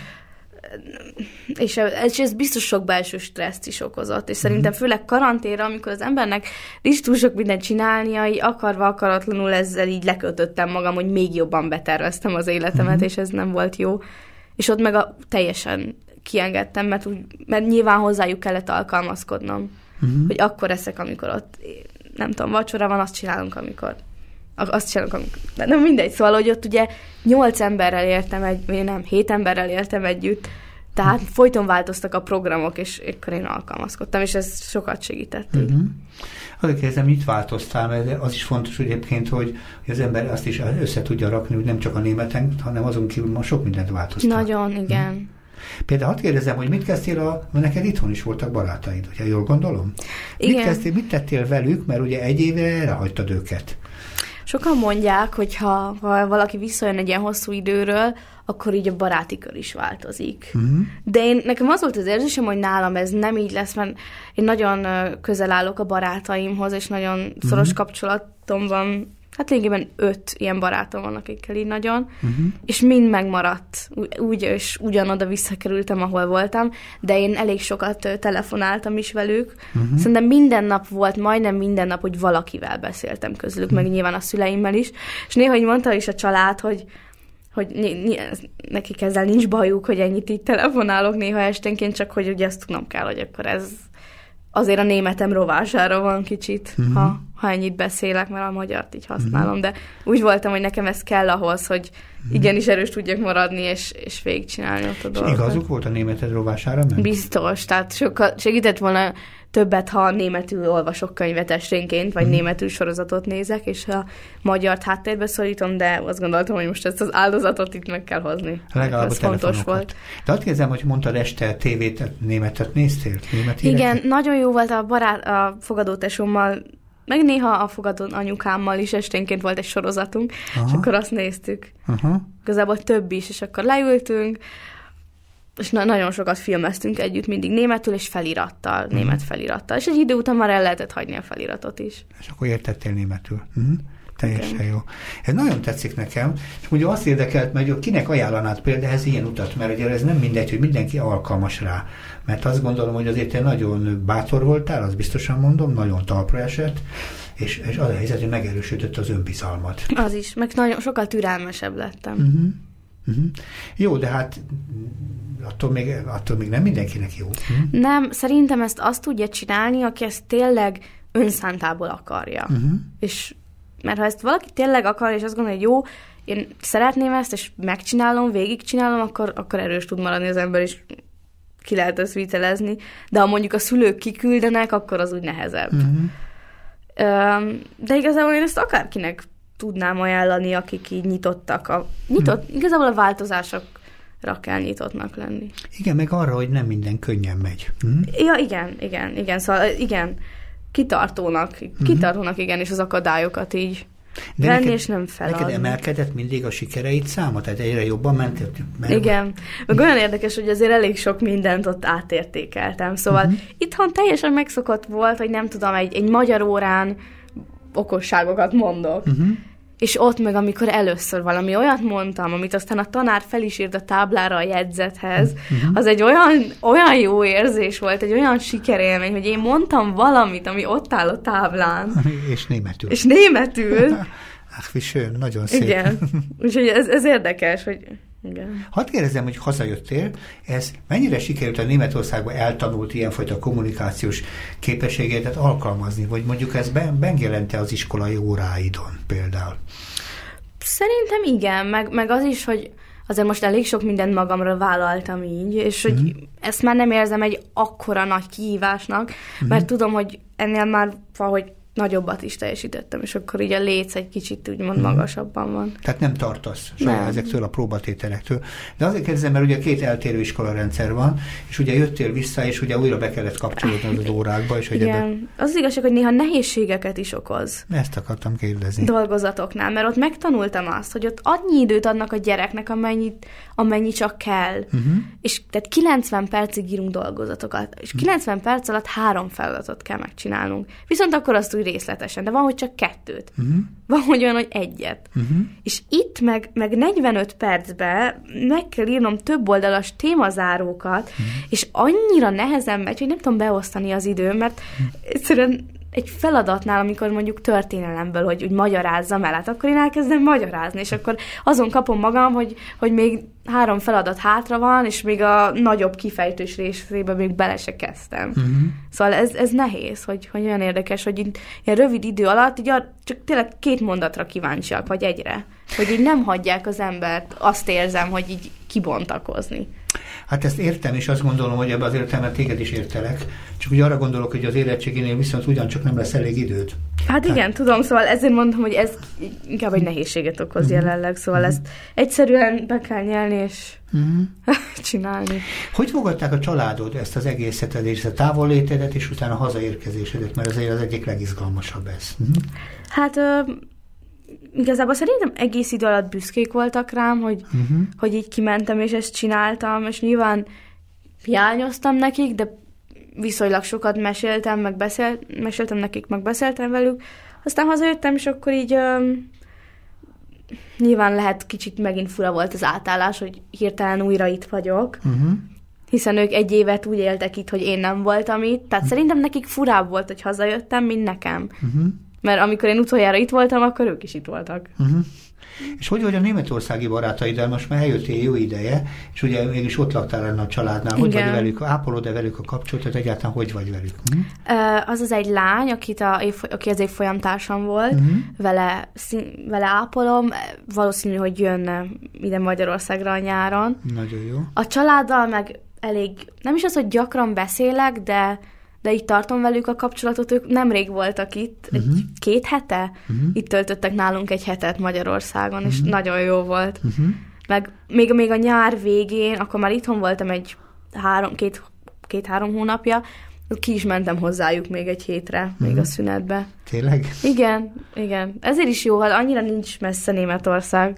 és ez biztos sok belső stresszt is okozott, és szerintem főleg karanténra, amikor az embernek nincs túl sok mindent csinálnia, így akarva akaratlanul ezzel így lekötöttem magam, hogy még jobban beterveztem az életemet, és ez nem volt jó. És ott meg teljesen kiengedtem, mert nyilván hozzájuk kellett alkalmazkodnom, hogy akkor eszek, amikor ott, nem tudom, vacsora van, azt csinálunk, amikor de nem mindegy, szóval, hogy ott ugye 8 emberrel éltem 7 emberrel éltem együtt, tehát folyton változtak a programok, és akkor én alkalmazkodtam, és ez sokat segített. Azért kérdezem, mit változtál, mert az is fontos egyébként, hogy az ember azt is össze tudja rakni, hogy nem csak a németen, hanem azon kívül ma sok mindent változtál. Nagyon, igen. Például hadd kérdezem, hogy mit kezdtél, mert neked itthon is voltak barátaid, ugye jól gondolom? Igen. Mit tettél velük, mert ugye egy éve elhagytad őket? Sokan mondják, hogy ha valaki visszajön egy ilyen hosszú időről, akkor így a baráti kör is változik. De nekem az volt az érzésem, hogy nálam ez nem így lesz, mert én nagyon közel állok a barátaimhoz, és nagyon szoros kapcsolatom van hát lényegében 5 ilyen barátom van, akikkel így nagyon, és mind megmaradt. Úgy és ugyanoda visszakerültem, ahol voltam, de én elég sokat telefonáltam is velük. Szerintem minden nap volt, majdnem minden nap, hogy valakivel beszéltem közülük, meg nyilván a szüleimmel is. És néha így mondta is a család, hogy nekik ezzel nincs bajuk, hogy ennyit így telefonálok néha esténként, csak hogy ugye azt tudnom kell, hogy akkor ez azért a németem rovására van kicsit, ha ennyit beszélek, mert a magyart így használom, de úgy voltam, hogy nekem ez kell ahhoz, hogy igenis erős tudjak maradni, és végigcsinálni ott a dolgokat. És igazuk volt a németed rovására ment? Biztos, tehát sokkal segített volna többet, ha németül olvasok könyvet esténként, vagy németül sorozatot nézek, és a magyart háttérbe szorítom, de azt gondoltam, hogy most ezt az áldozatot itt meg kell hozni. Legalább ez fontos volt. De azt kérdezem, hogy mondtad este tévét, németet néztél? Német igen, nagyon jó volt a fogadótesómmal, meg néha a fogadó anyukámmal is esténként volt egy sorozatunk, és akkor azt néztük. Igazából több is, és akkor leültünk, és nagyon sokat filmeztünk együtt, mindig németül és felirattal, német felirattal. És egy idő után már el lehetett hagyni a feliratot is. És akkor értettél németül. Teljesen jó. Ez nagyon tetszik nekem, és ugye azt érdekelt meg, hogy kinek ajánlanád például ez ilyen utat, mert ugye ez nem mindegy, hogy mindenki alkalmas rá. Mert azt gondolom, hogy azért te nagyon bátor voltál, azt biztosan mondom, nagyon talpra esett, és az a helyzet, hogy megerősödött az önbizalmat. Az is, meg nagyon sokkal türelmesebb lettem. Jó, de hát attól még nem mindenkinek jó. Nem, szerintem ezt azt tudja csinálni, aki ezt tényleg önszántából akarja. És mert ha ezt valaki tényleg akar, és azt gondolja, hogy jó, én szeretném ezt, és megcsinálom, végigcsinálom, akkor erős tud maradni az ember, és ki lehet ezt vitelezni. De ha mondjuk a szülők kiküldenek, akkor az úgy nehezebb. De igazából én ezt akárkinek tudnám ajánlani, akik így nyitottak. Igazából a változásokra kell nyitottnak lenni. Igen, meg arra, hogy nem minden könnyen megy. Ja, igen. Szóval igen, kitartónak igen, és az akadályokat így de venni, és nem feladni. Neked emelkedett mindig a sikereid száma? Tehát egyre jobban mentél? Igen. Meg olyan érdekes, hogy azért elég sok mindent ott átértékeltem. Szóval itthon teljesen megszokott volt, hogy nem tudom, egy magyar órán okosságokat mondok. És ott meg, amikor először valami olyat mondtam, amit aztán a tanár fel is írt a táblára a jegyzethez, az egy olyan jó érzés volt, egy olyan sikerélmény, hogy én mondtam valamit, ami ott áll a táblán. És németül. Ach, wie schön, nagyon szép. Igen. Úgyhogy ez érdekes, hogy igen. Hadd kérdezzem, hogy hazajöttél, ez mennyire sikerült a Németországban eltanult ilyenfajta kommunikációs képességet alkalmazni, vagy mondjuk ez megjelente az iskolai óráidon például? Szerintem igen, meg az is, hogy azért most elég sok mindent magamra vállaltam így, és hogy ezt már nem érzem egy akkora nagy kihívásnak, mert tudom, hogy ennél már valahogy nagyobbat is teljesítettem, és akkor így a léc egy kicsit úgymond magasabban van. Tehát nem tartasz ezektől a próbatételektől. De azért kérdezem, mert ugye 2 eltérő iskolarendszer van, és ugye jöttél vissza, és ugye újra be kellett kapcsolódni az órákba. És igen. Az igazság, hogy néha nehézségeket is okoz. Ezt akartam kérdezni. Dolgozatoknál, mert ott megtanultam azt, hogy ott annyi időt adnak a gyereknek, amennyi csak kell. És tehát 90 percig írunk dolgozatokat, és 90 perc alatt 3 feladatot kell megcsinálnunk. Viszont akkor azt úgy részletesen, de van, hogy csak 2-t. Van, hogy olyan, hogy 1-et. És itt meg 45 percben meg kell írnom több oldalas témazárókat, és annyira nehezen megy, hogy nem tudom beosztani az időm, mert egyszerűen egy feladatnál, amikor mondjuk történelemből, hogy magyarázzam el, hát akkor én elkezdem magyarázni, és akkor azon kapom magam, hogy még 3 feladat hátra van, és még a nagyobb kifejtős részébe még bele se kezdtem. Szóval ez nehéz, hogy olyan érdekes, hogy ilyen rövid idő alatt így csak tényleg 2 mondatra kíváncsiak, vagy 1-re. Hogy így nem hagyják az embert, azt érzem, hogy így kibontakozni. Hát ezt értem, és azt gondolom, hogy ebben az értelemben téged is értelek. Csak úgy arra gondolok, hogy az érettségénél viszont ugyancsak nem lesz elég időd. Hát igen, tudom, szóval ezért mondom, hogy ez inkább egy nehézséget okoz jelenleg, szóval ezt egyszerűen be kell nyelni, és csinálni. Hogy fogadták a családod ezt az egészet, és a távollétedet, és utána a hazaérkezésedet, mert azért az egyik legizgalmasabb ez. Hát igazából szerintem egész idő alatt büszkék voltak rám, hogy így kimentem, és ezt csináltam, és nyilván hiányoztam nekik, de viszonylag sokat meséltem nekik, meg beszéltem velük Aztán hazajöttem, és akkor így nyilván lehet kicsit megint fura volt az átállás, hogy hirtelen újra itt vagyok, hiszen ők egy évet úgy éltek itt, hogy én nem voltam itt, tehát szerintem nekik furább volt, hogy hazajöttem, mint nekem. Mert amikor én utoljára itt voltam, akkor ők is itt voltak. És hogy vagy a németországi barátaiddal? Most már eljöttél jó ideje, és ugye mégis ott laktál lenne a családnál. Hogy vagy velük? Ápolod-e velük a kapcsolatot? Egyáltalán hogy vagy velük? Az egy lány, aki az évfolyamtársam volt, vele ápolom. Valószínű, hogy jönne ide Magyarországra a nyáron. Nagyon jó. A családdal meg elég, nem is az, hogy gyakran beszélek, de így tartom velük a kapcsolatot, ők nemrég voltak itt, 2 hete, itt töltöttek nálunk egy hetet Magyarországon, és nagyon jó volt. Meg még a nyár végén, akkor már itthon voltam egy 2-3 hónapja, ki is mentem hozzájuk még egy hétre, még a szünetbe. Tényleg? Igen. Ezért is jó, hát annyira nincs messze Németország.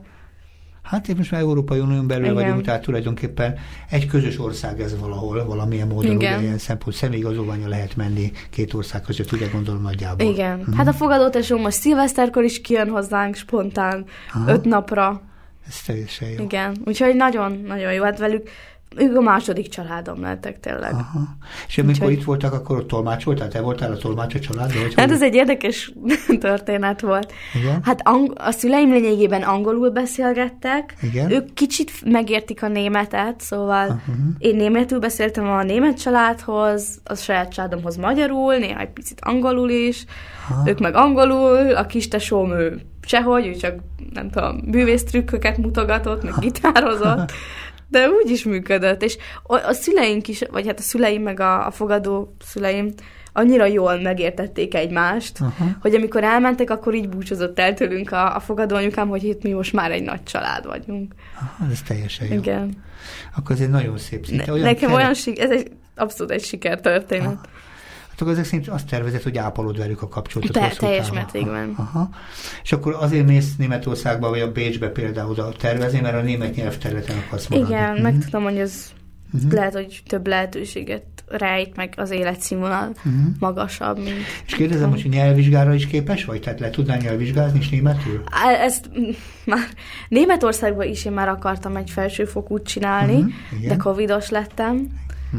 Hát én most már Európai Unión belül vagyunk, tehát tulajdonképpen egy közös ország ez valahol, valamilyen módon, ugye ilyen szempont személyigazolvánnyal lehet menni 2 ország között, ugye gondolom nagyjából. Igen. Hát a fogadótesóm most szilveszterkor is kijön hozzánk spontán 5 napra. Ez teljesen jó. Igen, úgyhogy nagyon-nagyon jó. Hát velük ők a második családom lettek tényleg. És amikor itt voltak, akkor ott tolmácsoltál? Te voltál a tolmács a családban? Hát ez egy érdekes történet volt. Igen? Hát a szüleim lényegében angolul beszélgettek. Igen? Ők kicsit megértik a németet, szóval én németül beszéltem a német családhoz, a saját családomhoz magyarul, néha egy picit angolul is. Ők meg angolul, a kistesóm ő sehogy, ő csak nem tudom, művésztrükköket mutogatott, meg gitározott. De úgy is működött, és a szüleink is, vagy hát a szüleim meg a fogadó szüleim annyira jól megértették egymást, hogy amikor elmentek, akkor így búcsúzott el tőlünk a fogadóanyukám, hogy itt mi most már egy nagy család vagyunk. Ez teljesen jó. Igen. Akkor ez egy nagyon szép szinte. Nekem ez egy abszolút egy sikertörténet. Hát akkor ezek szerint azt tervezed, hogy ápolod velük a kapcsolatot. Teljes mértékben. És akkor azért mész Németországba, vagy a Bécsbe például oda tervezni, mert a német nyelvterületen akarsz maradni. Igen, meg tudom, hogy ez lehet, hogy több lehetőséget rejt, meg az életszínvonal magasabb, mint... És kérdezem, hogy nyelvvizsgára is képes vagy? Tehát le tudnál nyelvvizsgázni is németül? Ezt már Németországban is én már akartam egy felsőfokút csinálni, de covidos lettem,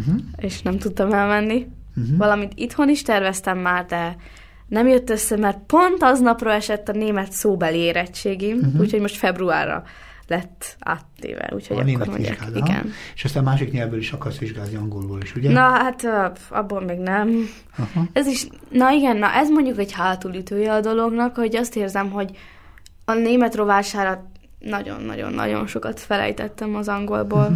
és nem tudtam elmenni. Valamint itthon is terveztem már, de nem jött össze, mert pont aznapra esett a német szóbeli érettségim, úgyhogy most februárra lett áttéve. Úgyhogy a akkor német vizsgád, igen. És aztán másik nyelvből is akarsz vizsgázni, angolból is, ugye? Na, hát abból még nem. Ez is, ez mondjuk egy hátulütője a dolognak, hogy azt érzem, hogy a német rovására nagyon-nagyon-nagyon sokat felejtettem az angolból.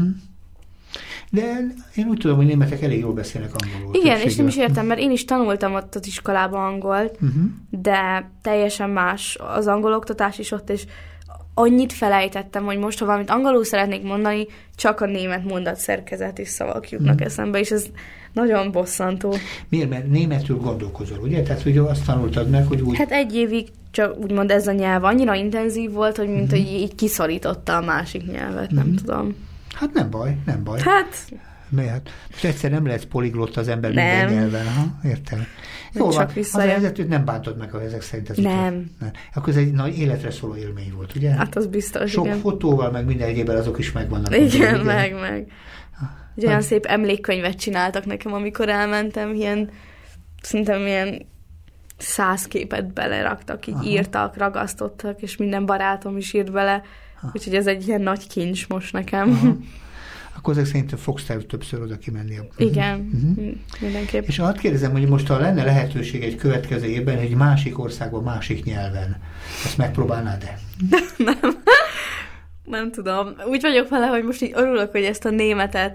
De én úgy tudom, hogy németek elég jól beszélnek angolul. Igen, és nem is értem, mert én is tanultam ott az iskolában angolt, de teljesen más az angol oktatás is ott, és annyit felejtettem, hogy most, ha valamit angolul szeretnék mondani, csak a német mondatszerkezet és szavak jutnak eszembe, és ez nagyon bosszantó. Miért? Mert németül gondolkozol, ugye? Tehát, hogy azt tanultad meg, hogy úgy... Hát egy évig csak úgymond ez a nyelv annyira intenzív volt, hogy mint hogy így kiszorította a másik nyelvet, nem tudom. Hát nem baj. Hát... Miért? Most egyszer nem lehet poliglotta az ember minden nyelven. Értem. Jó, az a helyzetűt nem bántod meg ezek szerint. Nem. Akkor ez egy nagy életre szóló élmény volt, ugye? Hát az biztos, sok fotóval, meg minden egyébben azok is megvannak. Igen, meg. Egy olyan szép emlékkönyvet csináltak nekem, amikor elmentem, szerintem ilyen 100 képet beleraktak, így írtak, ragasztottak, és minden barátom is írt bele. Úgyhogy ez egy ilyen nagy kincs most nekem. Akkor ezek szerintem fogsz többször oda kimenni. Igen, mindenképp. És azt kérdezem, hogy most ha lenne lehetőség egy következő évben, egy másik országban, másik nyelven, ezt megpróbálnád-e? Nem tudom. Úgy vagyok vele, hogy most így örülök, hogy ezt a németet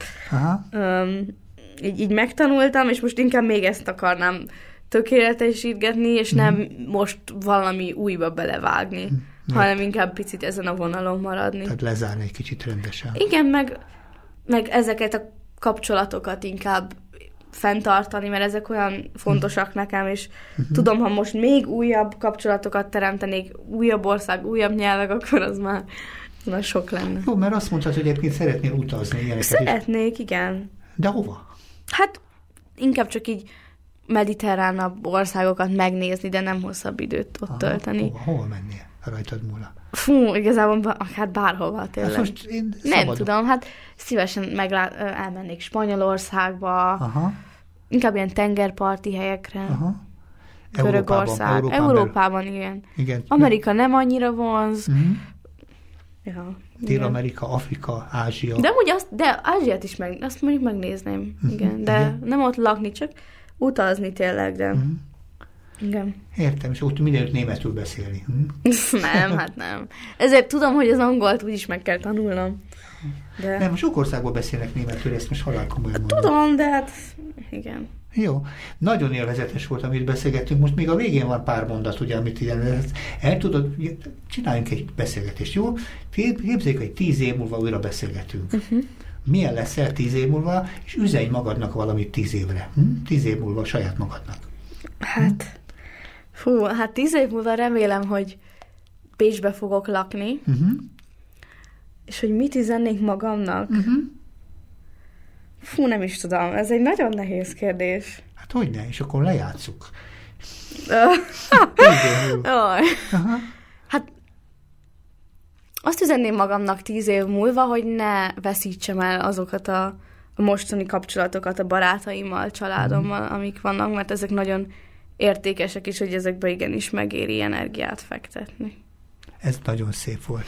így megtanultam, és most inkább még ezt akarnám tökéletesítgetni, és nem most valami újba belevágni, hanem inkább picit ezen a vonalon maradni. Tehát lezárni egy kicsit rendesen. Igen, meg ezeket a kapcsolatokat inkább fenntartani, mert ezek olyan fontosak nekem, és tudom, ha most még újabb kapcsolatokat teremtenék, újabb ország, újabb nyelvek, akkor az már sok lenne. Jó, mert azt mondtad, hogy egyébként szeretnél utazni. Szeretnék, igen. De hova? Hát inkább csak így mediterránabb országokat megnézni, de nem hosszabb időt ott tölteni. Hova mennél rajtad múlva? Fú, igazából akár bárhova tényleg. Hát most én nem szabadon. tudom, hát szívesen elmennék Spanyolországba, Aha, inkább ilyen tengerparti helyekre, aha. Görögország, Európában igen. Igen. Amerika nem annyira vonz. Mhm. Ja, igen. Dél-Amerika, Afrika, Ázsia. De amúgy de Ázsiát is azt mondjuk megnézném, igen. De igen. nem ott lakni, csak utazni tényleg, de igen. Értem, és ott mindenütt németül beszélni. Nem, hát nem. Ezért tudom, hogy az angolt úgyis meg kell tanulnom. De... Nem, sok országból beszélnek németül, ezt most halál komolyan mondom. Tudom, de hát igen. Jó. Nagyon élvezetes volt, amit beszélgettünk. Most még a végén van pár mondat, ugye, amit ilyen, el tudod, csináljunk egy beszélgetést, jó? Képzeljük, hogy 10 év múlva újra beszélgetünk. Milyen leszel 10 év múlva, és üzenj magadnak valamit 10 évre. 10 év múlva saját magadnak. Hát, hát 10 év múlva remélem, hogy Pécsbe fogok lakni, és hogy mit üzennék magamnak. Fú, nem is tudom, ez egy nagyon nehéz kérdés. Hát hogyne, és akkor lejátsszuk. Jaj. Hát azt üzenném magamnak 10 év múlva, hogy ne veszítsem el azokat a mostani kapcsolatokat a barátaimmal, családommal, amik vannak, mert ezek nagyon értékesek, és hogy ezekbe igenis megéri energiát fektetni. Ez nagyon szép volt.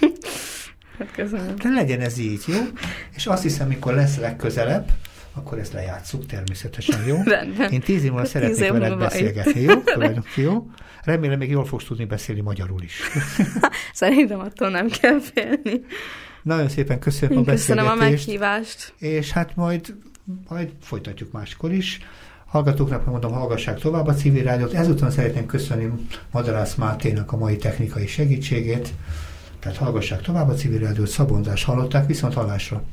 Hát köszönöm. De legyen ez így, jó? És azt hiszem, mikor lesz legközelebb, akkor ezt lejátsszuk természetesen, jó? Rendben. Én 10 év múlva szeretnék veled beszélgetni, jó? Jó? Remélem, még jól fogsz tudni beszélni magyarul is. Szerintem attól nem kell félni. Nagyon szépen köszönöm a beszélgetést. Köszönöm a meghívást. És hát majd folytatjuk máskor is. Hallgatóknak mondom, hallgassák tovább a Civil Rádiót. Ezután szeretném köszönni Madarász Máténak a mai technikai segítségét. Tehát hallgassák tovább a Civil Rádiót, Szabondást hallották, viszont hallásra.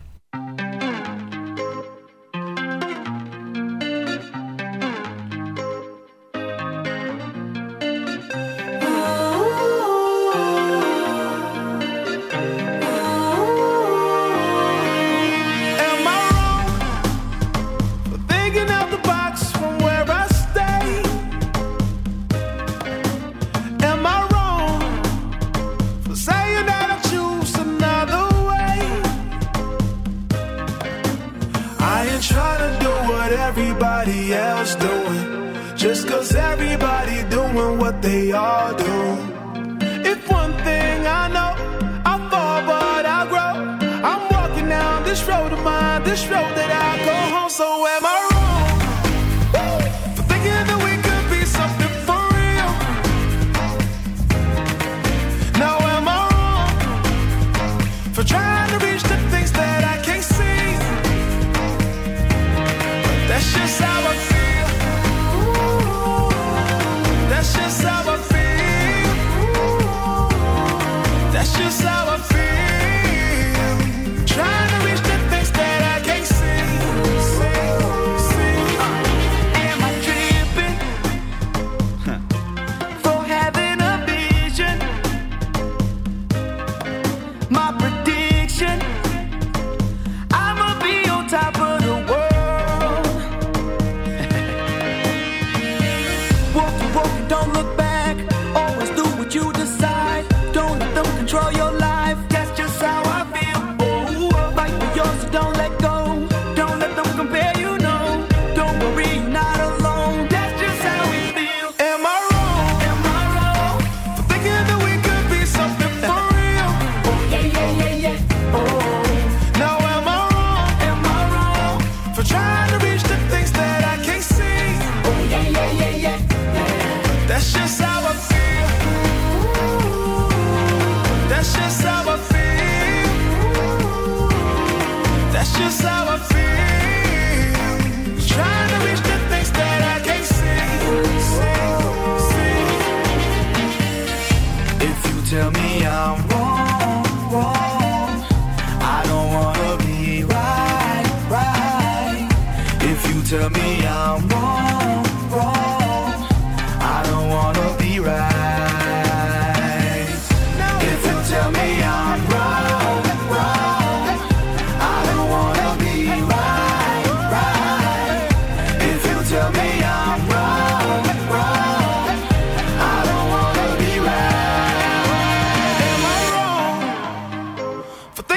That's just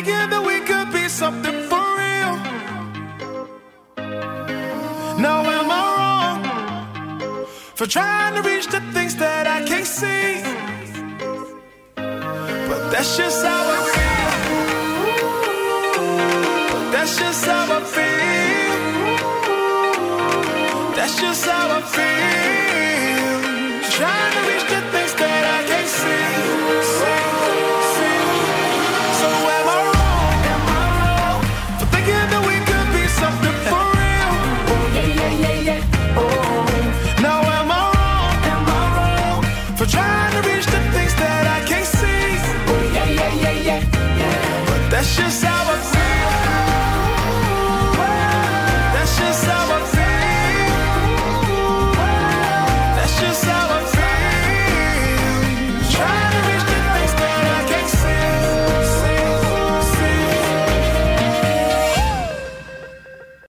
thinking that we could be something for real. Now am I wrong for trying to reach the things that I can't see? But that's just how I feel. That's just how I feel. That's just how I feel.